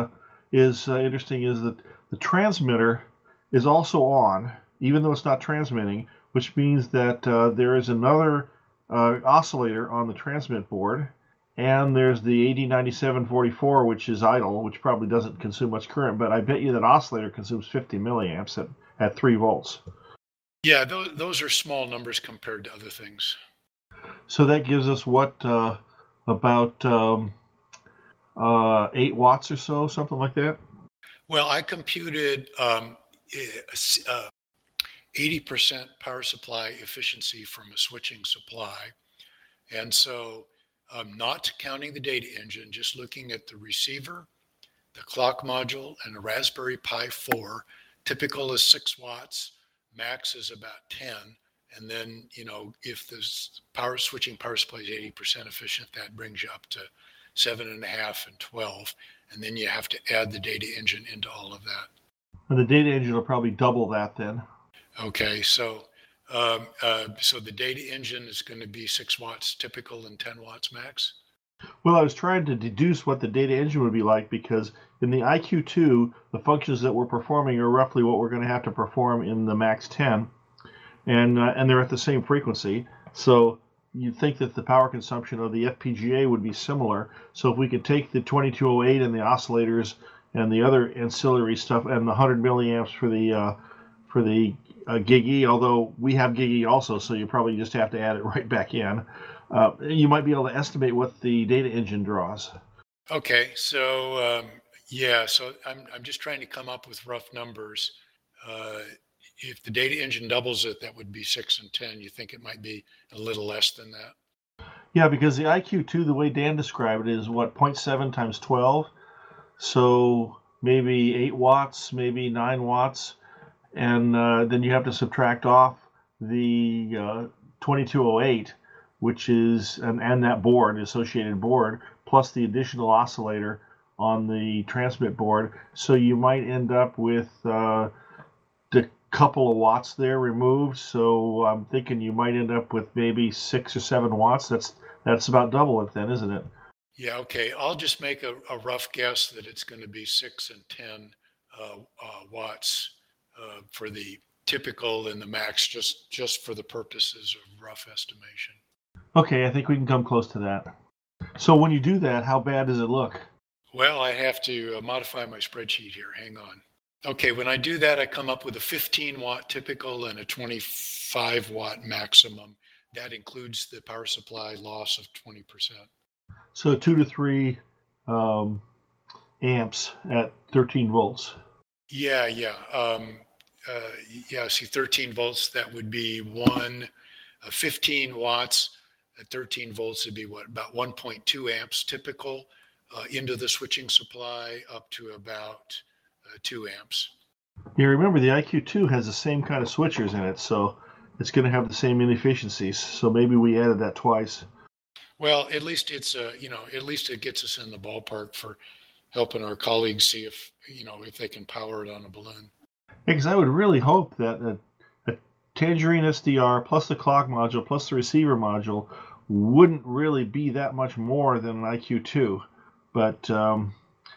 is uh, interesting is that the transmitter is also on, even though it's not transmitting, which means that uh, there is another uh, oscillator on the transmit board, and there's the A D ninety-seven forty-four, which is idle, which probably doesn't consume much current, but I bet you that oscillator consumes fifty milliamps at, at three volts. Yeah, those, those are small numbers compared to other things. So that gives us what, uh, about um, uh, eight watts or so, something like that? Well, I computed um, uh, eighty percent power supply efficiency from a switching supply. And so um, not counting the data engine, just looking at the receiver, the clock module, and a Raspberry Pi four. Typical is six watts, max is about ten. And then, you know, if this power switching power supply is eighty percent efficient, that brings you up to seven and a half and twelve. And then you have to add the data engine into all of that. And the data engine will probably double that then. Okay, so um, uh, so the data engine is going to be six watts typical and ten watts max? Well, I was trying to deduce what the data engine would be like, because in the I Q two, the functions that we're performing are roughly what we're going to have to perform in the Max ten, and uh, and they're at the same frequency. So you'd think that the power consumption of the F P G A would be similar. So if we could take the twenty-two oh eight and the oscillators and the other ancillary stuff and the one hundred milliamps for the uh, for the uh, Gig E, although we have Gig E also, so you probably just have to add it right back in. Uh, you might be able to estimate what the data engine draws. Okay, so um, yeah, so I'm I'm just trying to come up with rough numbers. Uh, if the data engine doubles it, that would be six and ten. You think it might be a little less than that? Yeah, because the I Q two, the way Dan described it, is what, zero point seven times twelve? So maybe eight watts, maybe nine watts. And uh, then you have to subtract off the uh, twenty-two oh eight, which is, and, and that board, the associated board, plus the additional oscillator on the transmit board. So you might end up with uh, the couple of watts there removed. So I'm thinking you might end up with maybe six or seven watts. That's that's about double it then, isn't it? Yeah, okay. I'll just make a, a rough guess that it's going to be six and ten uh, uh, watts uh, for the typical and the max, just, just for the purposes of rough estimation. Okay, I think we can come close to that. So when you do that, how bad does it look? Well, I have to uh, modify my spreadsheet here. Hang on. Okay, when I do that, I come up with a fifteen watt typical and a twenty-five watt maximum. That includes the power supply loss of twenty percent. So two to three um, amps at thirteen volts. Yeah, yeah. Um, uh, yeah, see, thirteen volts, that would be one, uh, fifteen watts at thirteen volts would be what, about one point two amps typical uh, into the switching supply up to about uh, two amps. You remember the I Q two has the same kind of switchers in it, so it's going to have the same inefficiencies. So maybe we added that twice. Well, at least it's uh, you know, at least it gets us in the ballpark for helping our colleagues see if, you know, if they can power it on a balloon. Because I would really hope that a, a Tangerine S D R plus the clock module plus the receiver module wouldn't really be that much more than an I Q two. But um,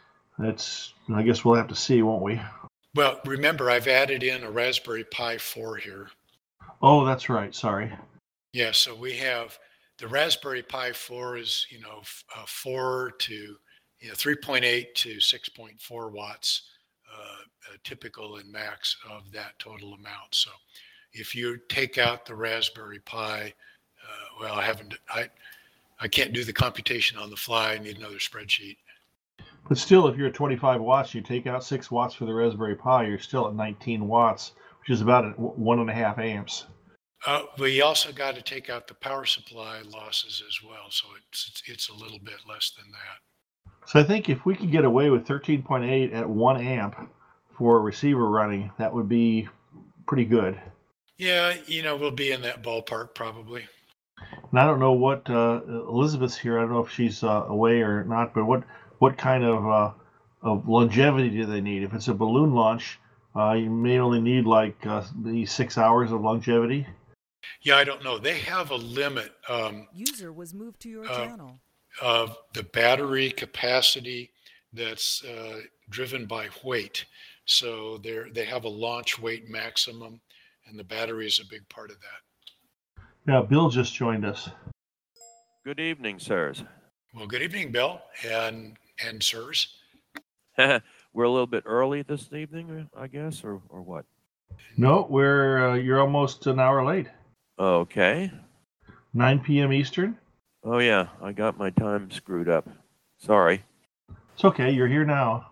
that's, I guess we'll have to see, won't we? Well, remember, I've added in a Raspberry Pi four here. Oh, that's right. Sorry. Yeah, so we have the Raspberry Pi four is, you know, uh, four to, you know, three point eight to six point four watts, uh, uh, typical and max of that total amount. So if you take out the Raspberry Pi, uh, well, I haven't, I, I can't do the computation on the fly. I need another spreadsheet. But still, if you're at twenty-five watts, you take out six watts for the Raspberry Pi, you're still at nineteen watts, which is about one and a half amps. Uh, we also got to take out the power supply losses as well, so it's, it's it's a little bit less than that. So I think if we could get away with thirteen point eight at one amp for a receiver running, that would be pretty good. Yeah, you know, we'll be in that ballpark probably. And I don't know what uh, Elizabeth's here. I don't know if she's uh, away or not, but what what kind of uh, of longevity do they need? If it's a balloon launch, uh, you may only need like uh, the six hours of longevity. Yeah, I don't know. They have a limit. Um, User was moved to your uh, channel. Of the battery capacity that's uh, driven by weight. So they're, they have a launch weight maximum, and the battery is a big part of that. Yeah, Bill just joined us. Good evening, sirs. Well, good evening, Bill, and and sirs. We're a little bit early this evening, I guess, or, or what? No, we're uh, you're almost an hour late. Okay. nine p.m. Eastern. Oh, yeah, I got my time screwed up. Sorry. It's okay, you're here now.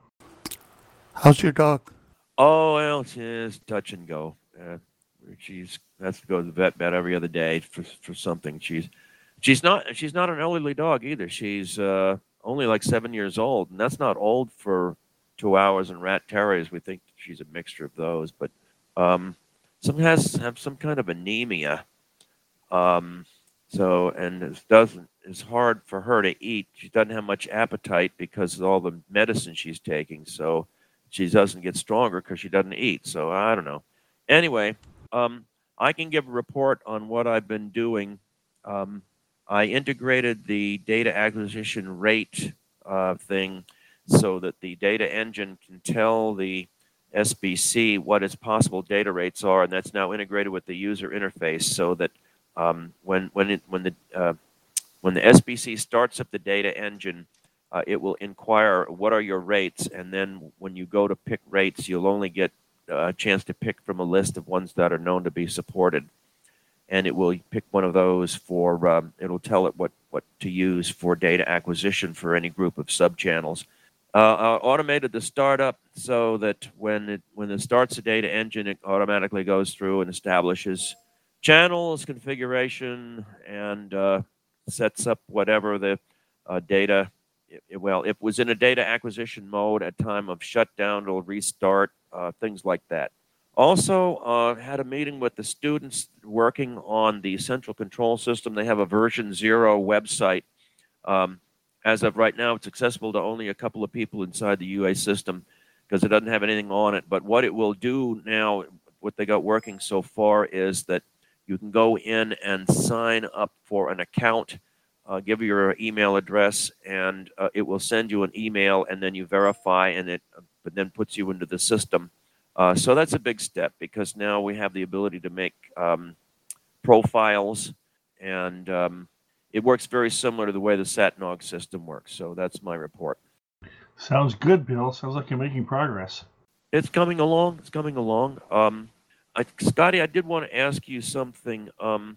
How's your dog? Oh, well, she's touch and go. Uh, she's has to go to the vet about every other day for for something. She's she's not she's not an elderly dog either. She's uh, only like seven years old, and that's not old for Chihuahuas and rat terriers. We think she's a mixture of those, but um, some has have some kind of anemia. Um, so and it doesn't it's hard for her to eat. She doesn't have much appetite because of all the medicine she's taking. So she doesn't get stronger because she doesn't eat. So I don't know. Anyway, um, I can give a report on what I've been doing. Um, I integrated the data acquisition rate uh, thing so that the data engine can tell the S B C what its possible data rates are, and that's now integrated with the user interface so that um, when when it when the uh, when the S B C starts up the data engine, uh, it will inquire what are your rates, and then when you go to pick rates, you'll only get a chance to pick from a list of ones that are known to be supported, and it will pick one of those for. Um, it'll tell it what what to use for data acquisition for any group of subchannels. Uh, I automated the startup so that when it when it starts the data engine, it automatically goes through and establishes channels, configuration, and uh, sets up whatever the uh, data. It, well, if it was in a data acquisition mode at time of shutdown, it'll restart, uh, things like that. Also, uh, had a meeting with the students working on the central control system. They have a version zero website. Um, As of right now, it's accessible to only a couple of people inside the U A system because it doesn't have anything on it. But what it will do now, what they got working so far, is that you can go in and sign up for an account, uh, give your email address, and uh, it will send you an email, and then you verify, and it but then puts you into the system. Uh, so that's a big step because now we have the ability to make um, profiles and um, it works very similar to the way the SatNog system works. So that's my report. Sounds good, Bill. Sounds like you're making progress. It's coming along. It's coming along. Um, I, Scotty, I did want to ask you something. Um,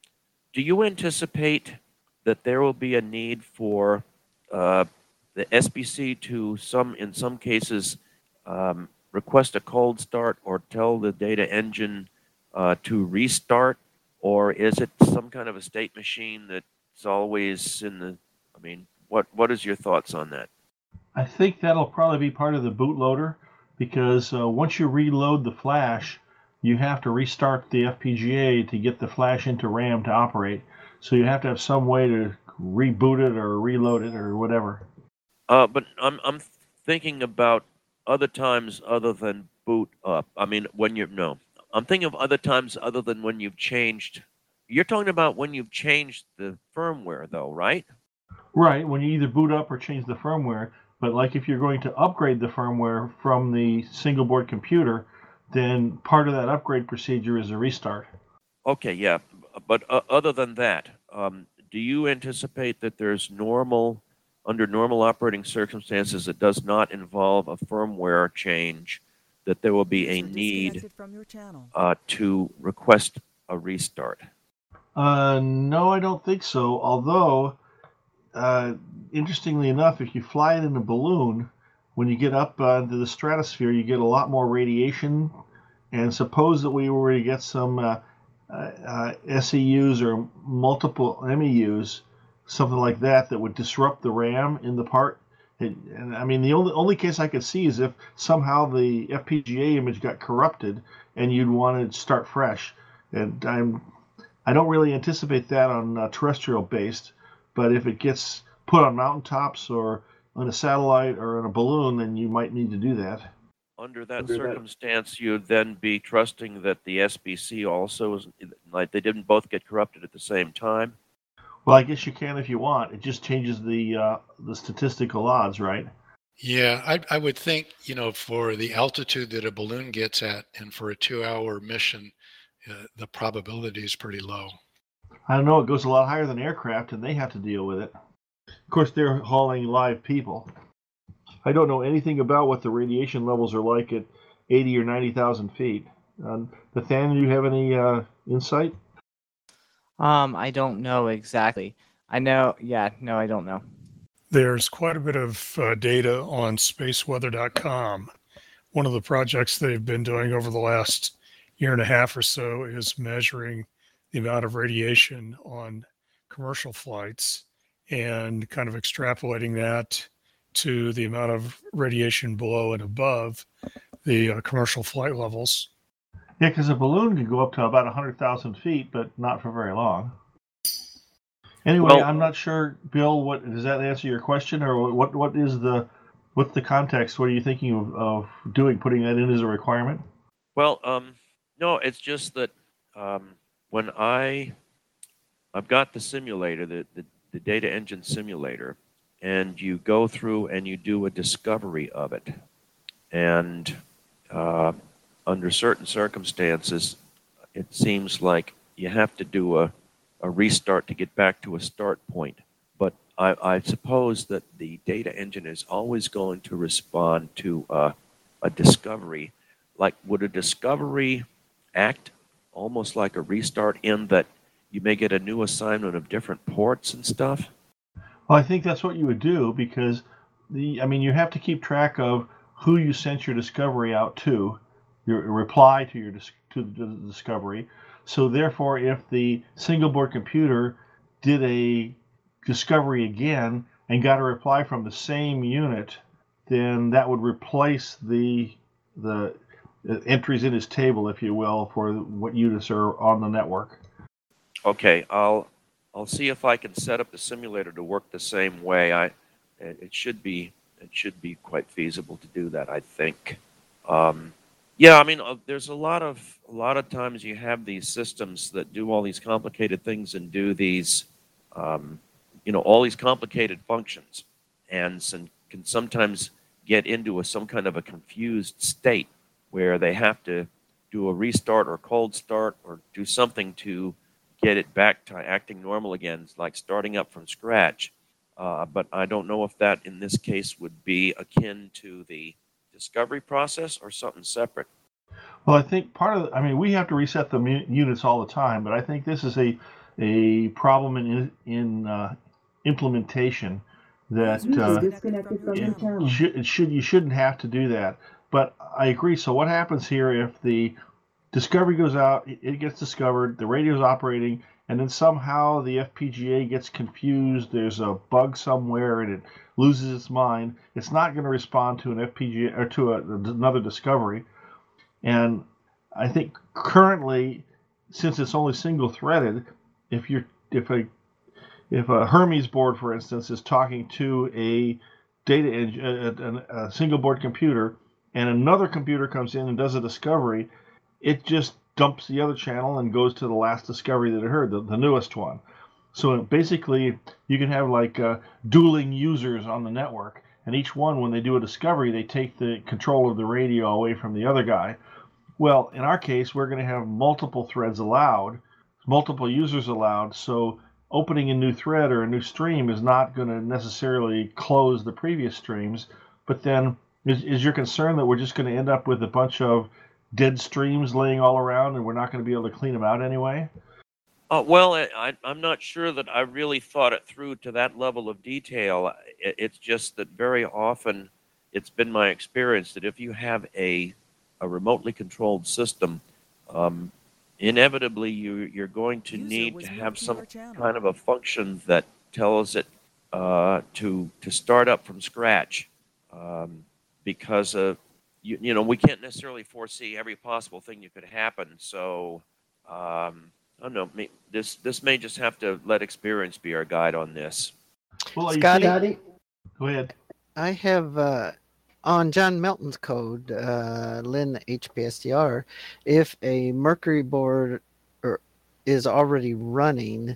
do you anticipate that there will be a need for uh, the S B C to, some in some cases, um, request a cold start or tell the data engine uh, to restart? Or is it some kind of a state machine that it's always in the, I mean, what what is your thoughts on that? I think that'll probably be part of the bootloader because uh, once you reload the flash, you have to restart the F P G A to get the flash into RAM to operate. So you have to have some way to reboot it or reload it or whatever. Uh, but I'm I'm thinking about other times other than boot up. I mean, when you're, no, I'm thinking of other times other than when you've changed. You're talking about when you've changed the firmware, though, right? Right, when you either boot up or change the firmware. But like if you're going to upgrade the firmware from the single board computer, then part of that upgrade procedure is a restart. Okay, yeah. But uh, other than that, um, do you anticipate that there's normal, under normal operating circumstances that does not involve a firmware change, that there will be a need uh, to request a restart? Uh, no, I don't think so. Although, uh, interestingly enough, if you fly it in a balloon, when you get up uh, into the stratosphere, you get a lot more radiation. And suppose that we were to get some uh, uh, uh, S E Us or multiple M E Us, something like that, that would disrupt the RAM in the part. It, and I mean, the only only case I could see is if somehow the F P G A image got corrupted and you'd want to start fresh. And I'm I don't really anticipate that on uh, terrestrial based, but if it gets put on mountaintops or on a satellite or on a balloon, then you might need to do that. Under that Under circumstance, that. You'd then be trusting that the S B C also is, like, they didn't both get corrupted at the same time? Well, I guess you can if you want. It just changes the uh, the statistical odds, right? Yeah, I, I would think, you know, for the altitude that a balloon gets at and for a two-hour mission, uh, the probability is pretty low. I don't know. It goes a lot higher than aircraft, and they have to deal with it. Of course, they're hauling live people. I don't know anything about what the radiation levels are like at eighty or ninety thousand feet. Um, Nathaniel, do you have any uh, insight? Um, I don't know exactly. I know, yeah, no, I don't know. There's quite a bit of uh, data on space weather dot com. One of the projects they've been doing over the last year and a half or so is measuring the amount of radiation on commercial flights and kind of extrapolating that to the amount of radiation below and above the uh, commercial flight levels. Yeah, because a balloon can go up to about one hundred thousand feet, but not for very long. Anyway, Well- I'm not sure, Bill. What does that answer your question, or what? What is the what's the context? What are you thinking of, of doing? Putting that in as a requirement? Well, um, no, it's just that um, when I I've got the simulator, the, the the data engine simulator, and you go through and you do a discovery of it, and uh, under certain circumstances, it seems like you have to do a a restart to get back to a start point. But I, I suppose that the data engine is always going to respond to uh, a discovery. Like, would a discovery act almost like a restart in that you may get a new assignment of different ports and stuff? Well, I think that's what you would do because the I mean you have to keep track of who you sent your discovery out to, your reply to your to the discovery. So therefore, if the single board computer did a discovery again and got a reply from the same unit, then that would replace the the entries in his table, if you will, for what units are on the network. Okay, I'll I'll see if I can set up the simulator to work the same way. I it should be it should be quite feasible to do that, I think. Um, yeah, I mean, uh, there's a lot of a lot of times you have these systems that do all these complicated things and do these, um, you know, all these complicated functions, and some, can sometimes get into a, some kind of a confused state where they have to do a restart or cold start or do something to get it back to acting normal again, like starting up from scratch. Uh, but I don't know if that in this case would be akin to the discovery process or something separate. Well, I think part of the, I mean, we have to reset the mu- units all the time, but I think this is a a problem in in uh, implementation that uh, it, should, it should you shouldn't have to do that. But I agree. So what happens here if the discovery goes out, it gets discovered, the radio's operating, and then somehow the F P G A gets confused, there's a bug somewhere, and it loses its mind. It's not going to respond to an F P G A or to a, another discovery. And I think currently, since it's only single-threaded, if you're if a if a Hermes board, for instance, is talking to a data engine, a, a single board computer, and another computer comes in and does a discovery, it just dumps the other channel and goes to the last discovery that it heard, the, the newest one. So basically, you can have like uh, dueling users on the network, and each one, when they do a discovery, they take the control of the radio away from the other guy. Well, in our case, we're going to have multiple threads allowed, multiple users allowed, so opening a new thread or a new stream is not going to necessarily close the previous streams. But then, is, is your concern that we're just going to end up with a bunch of dead streams laying all around and we're not going to be able to clean them out anyway? Uh, well, I, I'm not sure that I really thought it through to that level of detail. It, it's just that very often it's been my experience that if you have a, a remotely controlled system, um, inevitably you, you're going to need to have some kind of a function that tells it uh, to, to start up from scratch um, because of You, you know, we can't necessarily foresee every possible thing that could happen. So, um, I don't know. May, this this may just have to let experience be our guide on this. Well, Scotty, Scotty, go ahead. I have uh, on John Melton's code, uh, Lin H P S D R, if a Mercury board or, is already running,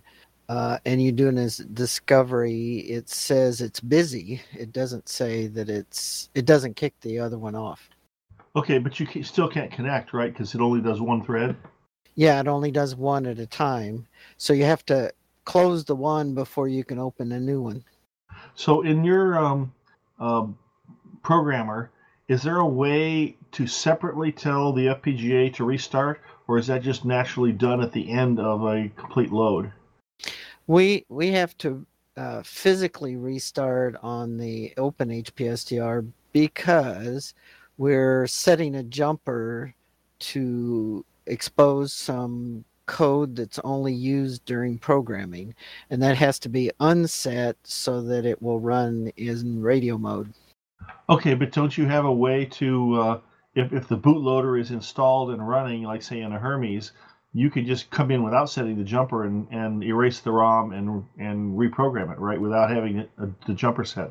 uh, and you do a discovery, it says it's busy. It doesn't say that it's, it doesn't kick the other one off. Okay, but you still can't connect, right? Because it only does one thread? Yeah, it only does one at a time. So you have to close the one before you can open a new one. So in your um, uh, programmer, is there a way to separately tell the F P G A to restart, or is that just naturally done at the end of a complete load? We we have to uh, physically restart on the open H P S T R because we're setting a jumper to expose some code that's only used during programming, and that has to be unset so that it will run in radio mode. Okay, but don't you have a way to, uh, if, if the bootloader is installed and running, like say in a Hermes, you could just come in without setting the jumper and, and erase the ROM and and reprogram it, right, without having it, uh, the jumper set?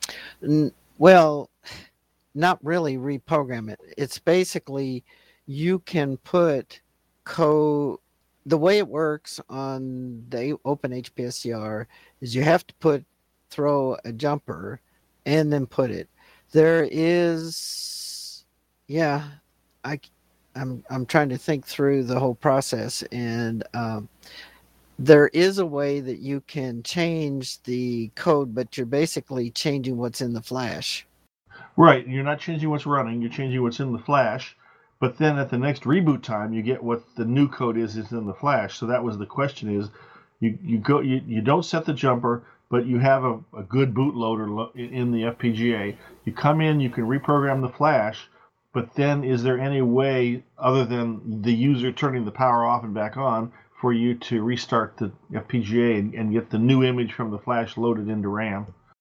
Well, not really reprogram it. It's basically you can put code. The way it works on the open H P S T R is you have to put throw a jumper and then put it. There is, yeah, I, I'm I'm trying to think through the whole process, and um, there is a way that you can change the code, but you're basically changing what's in the flash. Right, you're not changing what's running, you're changing what's in the flash, but then at the next reboot time, you get what the new code is is in the flash. So that was the question: is you you go you, you don't set the jumper, but you have a, a good bootloader in the F P G A. You come in, you can reprogram the flash, but then is there any way other than the user turning the power off and back on for you to restart the F P G A and, and get the new image from the flash loaded into RAM?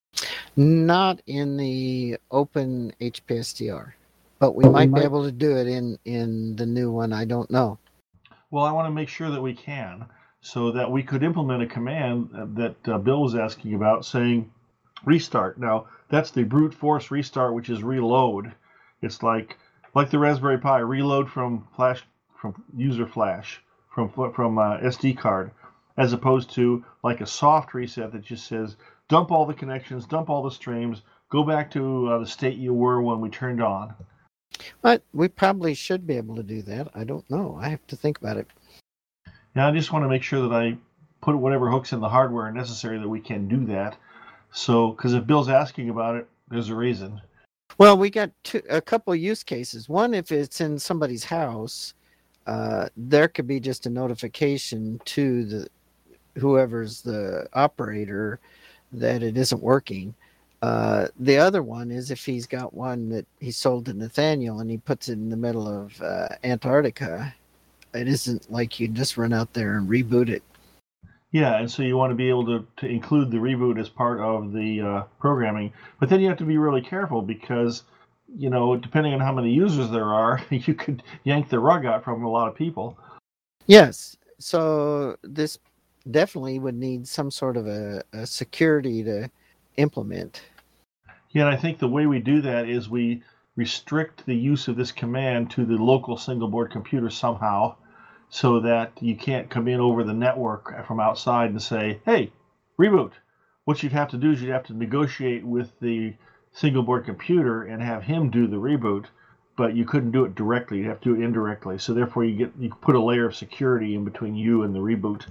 Not in the open H P S T R, but we might be able to do it in, in the new one. I don't know. Well, I want to make sure that we can, so that we could implement a command that uh, Bill was asking about, saying restart. Now, that's the brute force restart, which is reload. It's like like the Raspberry Pi, reload from flash from user flash from from uh, S D card, as opposed to like a soft reset that just says dump all the connections, dump all the streams, go back to uh, the state you were when we turned on. But we probably should be able to do that. I don't know. I have to think about it. Now, I just want to make sure that I put whatever hooks in the hardware are necessary that we can do that. So, because if Bill's asking about it, there's a reason. Well, we got two, a couple of use cases. One, if it's in somebody's house, uh, there could be just a notification to the whoever's the operator that it isn't working. Uh, the other one is if he's got one that he sold to Nathaniel and he puts it in the middle of uh, Antarctica, it isn't like you just run out there and reboot it. Yeah, and so you want to be able to, to include the reboot as part of the uh, programming. But then you have to be really careful because, you know, depending on how many users there are, you could yank the rug out from a lot of people. Yes, so this definitely would need some sort of a, a security to implement. Yeah, and I think the way we do that is we restrict the use of this command to the local single board computer somehow, so that you can't come in over the network from outside and say, hey, reboot. What you'd have to do is you'd have to negotiate with the single board computer and have him do the reboot, but you couldn't do it directly. You'd have to do it indirectly. So therefore you get you put a layer of security in between you and the reboot.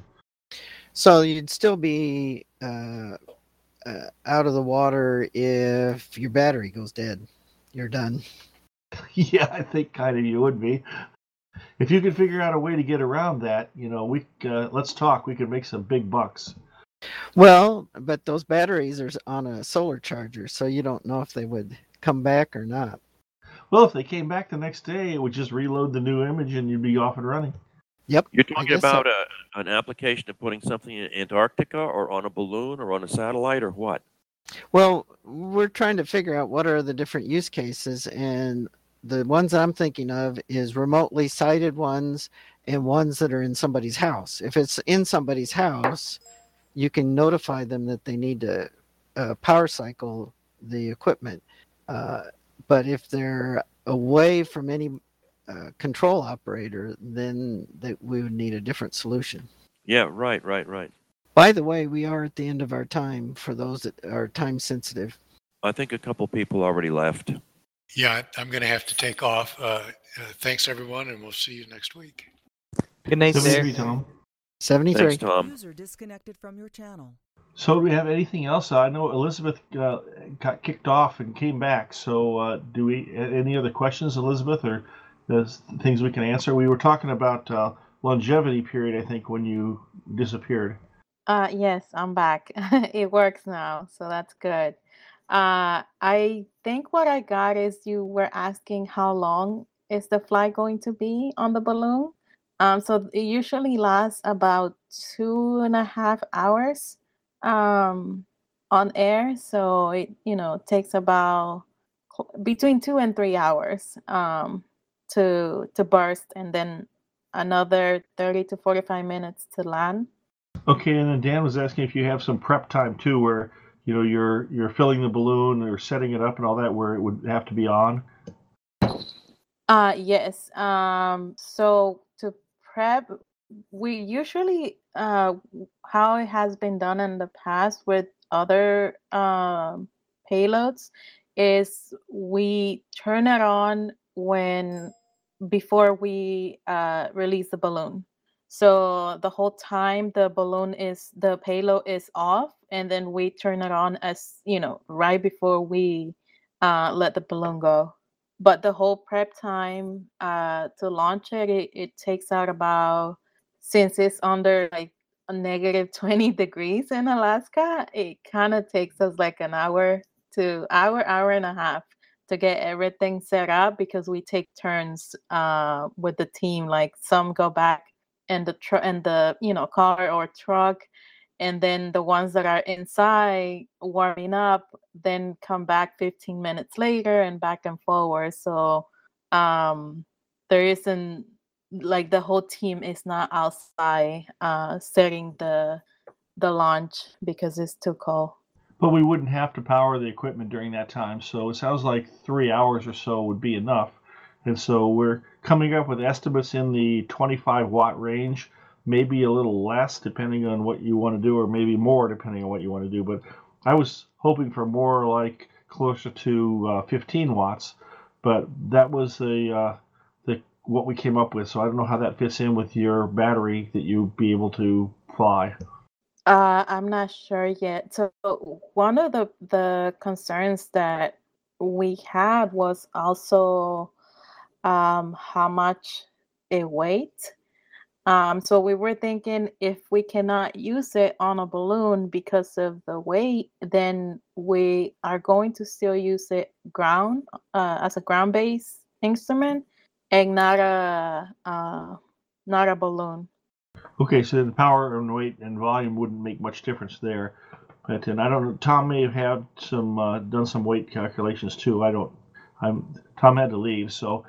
So you'd still be uh, uh, out of the water if your battery goes dead. You're done. Yeah, I think kind of you would be. If you could figure out a way to get around that, you know, we uh, let's talk. We could make some big bucks. Well, but those batteries are on a solar charger, so you don't know if they would come back or not. Well, if they came back the next day, it would just reload the new image and you'd be off and running. Yep. You're talking about so. a, an application of putting something in Antarctica or on a balloon or on a satellite or what? Well, we're trying to figure out what are the different use cases, and the ones I'm thinking of is remotely sighted ones and ones that are in somebody's house. If it's in somebody's house, you can notify them that they need to uh, power cycle the equipment. Uh, but if they're away from any uh, control operator, then they, we would need a different solution. Yeah, right, right, right. By the way, we are at the end of our time for those that are time sensitive. I think a couple people already left. Yeah, I'm going to have to take off. Uh, uh, thanks, everyone, and we'll see you next week. Good night, seventy-three, there. Tom. seventy-three. Thanks, Tom. User disconnected from your channel. So do we have anything else? I know Elizabeth uh, got kicked off and came back. So uh, do we? Any other questions, Elizabeth, or there's things we can answer? We were talking about uh, longevity period, I think, when you disappeared. Uh, yes, I'm back. It works now, so that's good. Uh, I think what I got is you were asking how long is the flight going to be on the balloon. Um, so it usually lasts about two and a half hours um, on air. So it, you know, takes about cl- between two and three hours um, to to burst, and then another thirty to forty-five minutes to land. Okay, and then Dan was asking if you have some prep time too, where you know you're you're filling the balloon or setting it up and all that, where it would have to be on. Uh, yes. Um, so to prep, we usually uh how it has been done in the past with other um payloads is we turn it on when before we uh release the balloon. So the whole time the balloon is the payload is off, and then we turn it on as you know right before we uh let the balloon go. But the whole prep time uh to launch it, it, it takes out about, since it's under like a negative twenty degrees in Alaska, it kind of takes us like an hour to hour, hour and a half to get everything set up, because we take turns uh, with the team. Like some go back in the tr- in the you know car or truck, and then the ones that are inside warming up then come back fifteen minutes later and back and forward. So um, there isn't like the whole team is not outside uh, setting the the launch because it's too cold. But we wouldn't have to power the equipment during that time, so it sounds like three hours or so would be enough. And so we're coming up with estimates in the twenty-five watt range, maybe a little less depending on what you want to do, or maybe more depending on what you want to do. But I was hoping for more like closer to uh, fifteen watts, but that was the uh, the what we came up with. So I don't know how that fits in with your battery that you'd be able to fly. Uh, I'm not sure yet. So one of the the concerns that we had was also um, how much it weighs. Um, so we were thinking if we cannot use it on a balloon because of the weight, then we are going to still use it ground uh, as a ground-based instrument, and not a uh, not a balloon. Okay, so the power and weight and volume wouldn't make much difference there. But and I don't know. Tom may have had some uh, done some weight calculations too. I don't. I'm Tom had to leave, so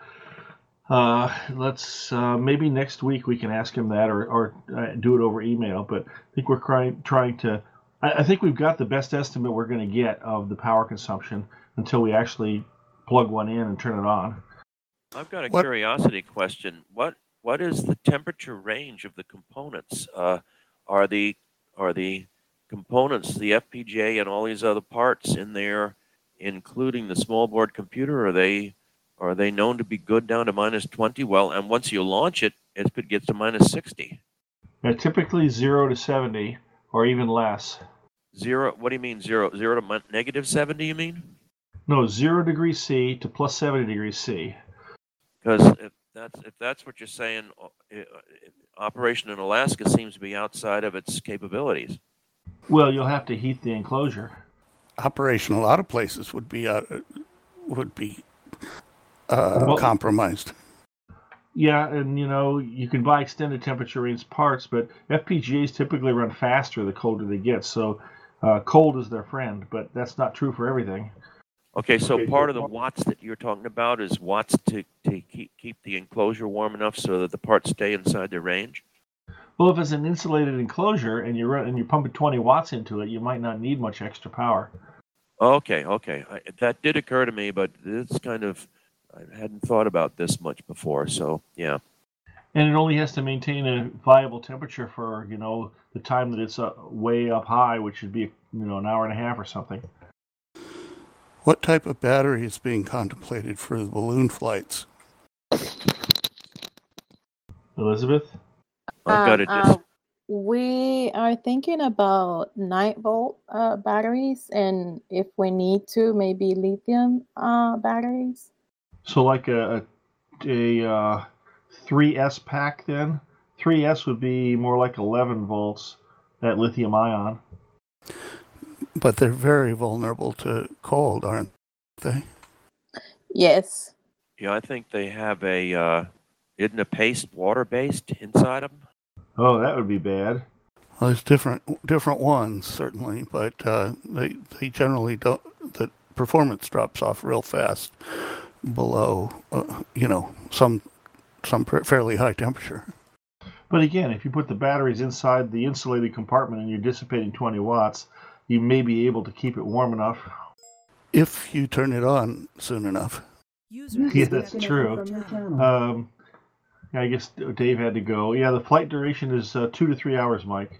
uh, let's uh, maybe next week we can ask him that, or or uh, do it over email. But I think we're trying trying to. I, I think we've got the best estimate we're going to get of the power consumption until we actually plug one in and turn it on. I've got a What- curiosity question. What what is the temperature range of the components? Uh, are the are the components, the F P G A and all these other parts in there, including the small board computer, are they are they known to be good down to minus twenty? Well, and once you launch it, it gets to minus sixty. Yeah, typically zero to seventy, or even less. Zero. What do you mean zero? Zero to min- negative seventy? You mean? No, zero degrees C to plus seventy degrees C. Because if that's if that's what you're saying, uh, uh, operation in Alaska seems to be outside of its capabilities. Well, you'll have to heat the enclosure. Operation a lot of places would be uh, would be uh, Well- compromised. Yeah, and you know, you can buy extended temperature range parts, but F P G As typically run faster the colder they get. So uh, cold is their friend, but that's not true for everything. Okay, so part of the watts that you're talking about is watts to, to keep keep the enclosure warm enough so that the parts stay inside their range. Well, if it's an insulated enclosure and you're and you're pumping twenty watts into it, you might not need much extra power. Okay, okay, I, that did occur to me, but it's kind of I hadn't thought about this much before. So yeah. And it only has to maintain a viable temperature for, you know, the time that it's uh, way up high, which would be, you know, an hour and a half or something. What type of battery is being contemplated for the balloon flights? Elizabeth? I've got Um, it. uh, we are thinking about nine volt uh, batteries, and if we need to, maybe lithium uh, batteries. So like a, a, a uh, three S pack then? three S would be more like eleven volts at lithium ion. But they're very vulnerable to cold, aren't they? Yes. Yeah, I think they have a, uh, isn't a paste water-based inside them? Oh, that would be bad. Well, there's different different ones, certainly, but uh, they, they generally don't, the performance drops off real fast below, uh, you know, some some fairly high temperature. But again, if you put the batteries inside the insulated compartment and you're dissipating twenty watts, you may be able to keep it warm enough. If you turn it on soon enough. Yeah, that's true. Um, yeah, I guess Dave had to go. Yeah, the flight duration is uh, two to three hours, Mike.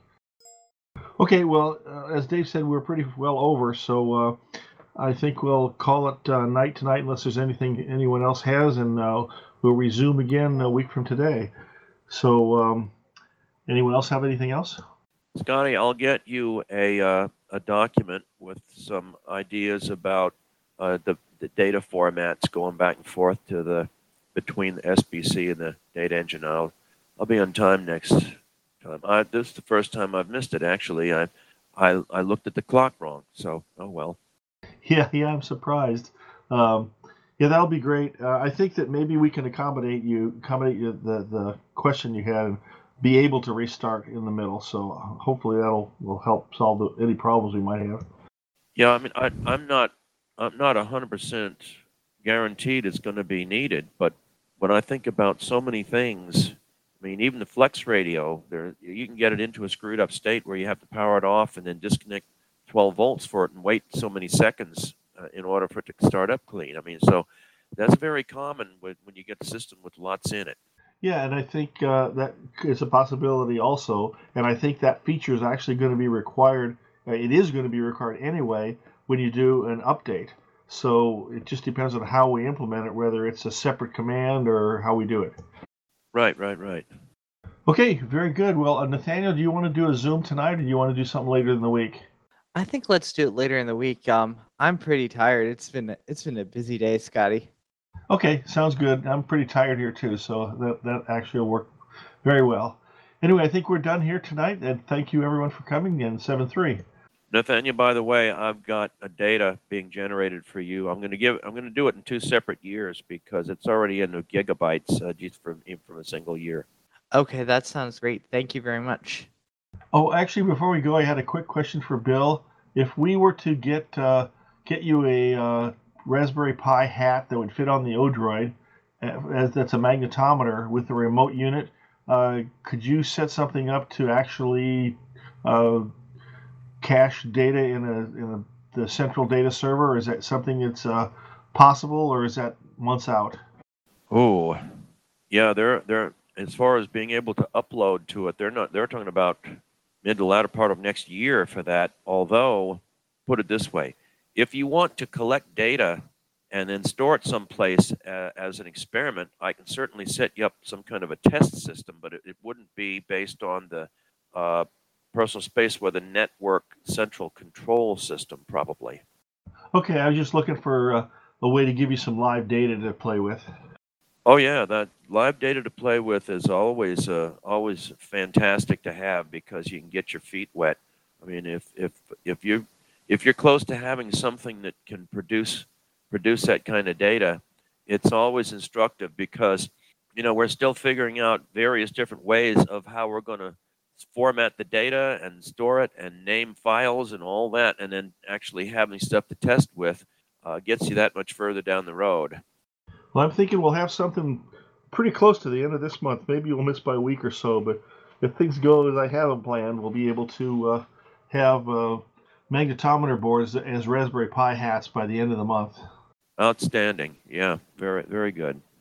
Okay, well, uh, as Dave said, we're pretty well over, so uh, I think we'll call it uh, night tonight unless there's anything anyone else has, and uh, we'll resume again a week from today. So, um, anyone else have anything else? Scotty, I'll get you a uh, a document with some ideas about uh, the, the data formats going back and forth to the between the S B C and the data engine. I'll I'll be on time next time. I, this is the first time I've missed it. Actually, I I I looked at the clock wrong. So oh well. Yeah, yeah, I'm surprised. Um, yeah, that'll be great. Uh, I think that maybe we can accommodate you, accommodate you the the question you had, and be able to restart in the middle. So hopefully that'll will help solve the, any problems we might have. Yeah, I mean, I, I'm not, I'm not one hundred percent guaranteed it's going to be needed, but when I think about so many things, I mean, even the flex radio, there you can get it into a screwed up state where you have to power it off and then disconnect twelve volts for it and wait so many seconds uh, in order for it to start up clean. I mean, so that's very common when, when you get a system with lots in it. Yeah, and I think uh, that is a possibility also, and I think that feature is actually going to be required. Uh, it is going to be required anyway when you do an update. So it just depends on how we implement it, whether it's a separate command or how we do it. Right, right, right. Okay, very good. Well, uh, Nathaniel, do you want to do a Zoom tonight, or do you want to do something later in the week? I think let's do it later in the week. Um, I'm pretty tired. It's been it's been a busy day, Scotty. Okay, sounds good. I'm pretty tired here too, so that that actually will work very well. Anyway, I think we're done here tonight, and thank you everyone for coming in seven three. Nathaniel, by the way, I've got a data being generated for you. I'm going to give. I'm going to do it in two separate years because it's already in the gigabytes uh, just from from a single year. Okay, that sounds great. Thank you very much. Oh, actually, before we go, I had a quick question for Bill. If we were to get uh, get you a uh, Raspberry Pi hat that would fit on the Odroid, as that's a magnetometer with a remote unit, uh, could you set something up to actually uh, cache data in a in a, the central data server? Or is that something that's uh, possible, or is that months out? Oh, yeah. They're they're as far as being able to upload to it, they're not. They're talking about mid to latter part of next year for that. Although, put it this way, if you want to collect data and then store it someplace uh, as an experiment, I can certainly set you up some kind of a test system, but it, it wouldn't be based on the uh, personal space with a network central control system, probably. Okay, I was just looking for uh, a way to give you some live data to play with. Oh yeah, that live data to play with is always uh, always fantastic to have because you can get your feet wet. I mean, if if if you if you're close to having something that can produce produce that kind of data, it's always instructive because you know we're still figuring out various different ways of how we're going to format the data and store it and name files and all that, and then actually having stuff to test with uh, gets you that much further down the road. Well, I'm thinking we'll have something pretty close to the end of this month. Maybe we'll miss by a week or so, but if things go as I have them planned, we'll be able to uh, have uh, magnetometer boards as Raspberry Pi hats by the end of the month. Outstanding. Yeah, very, very good.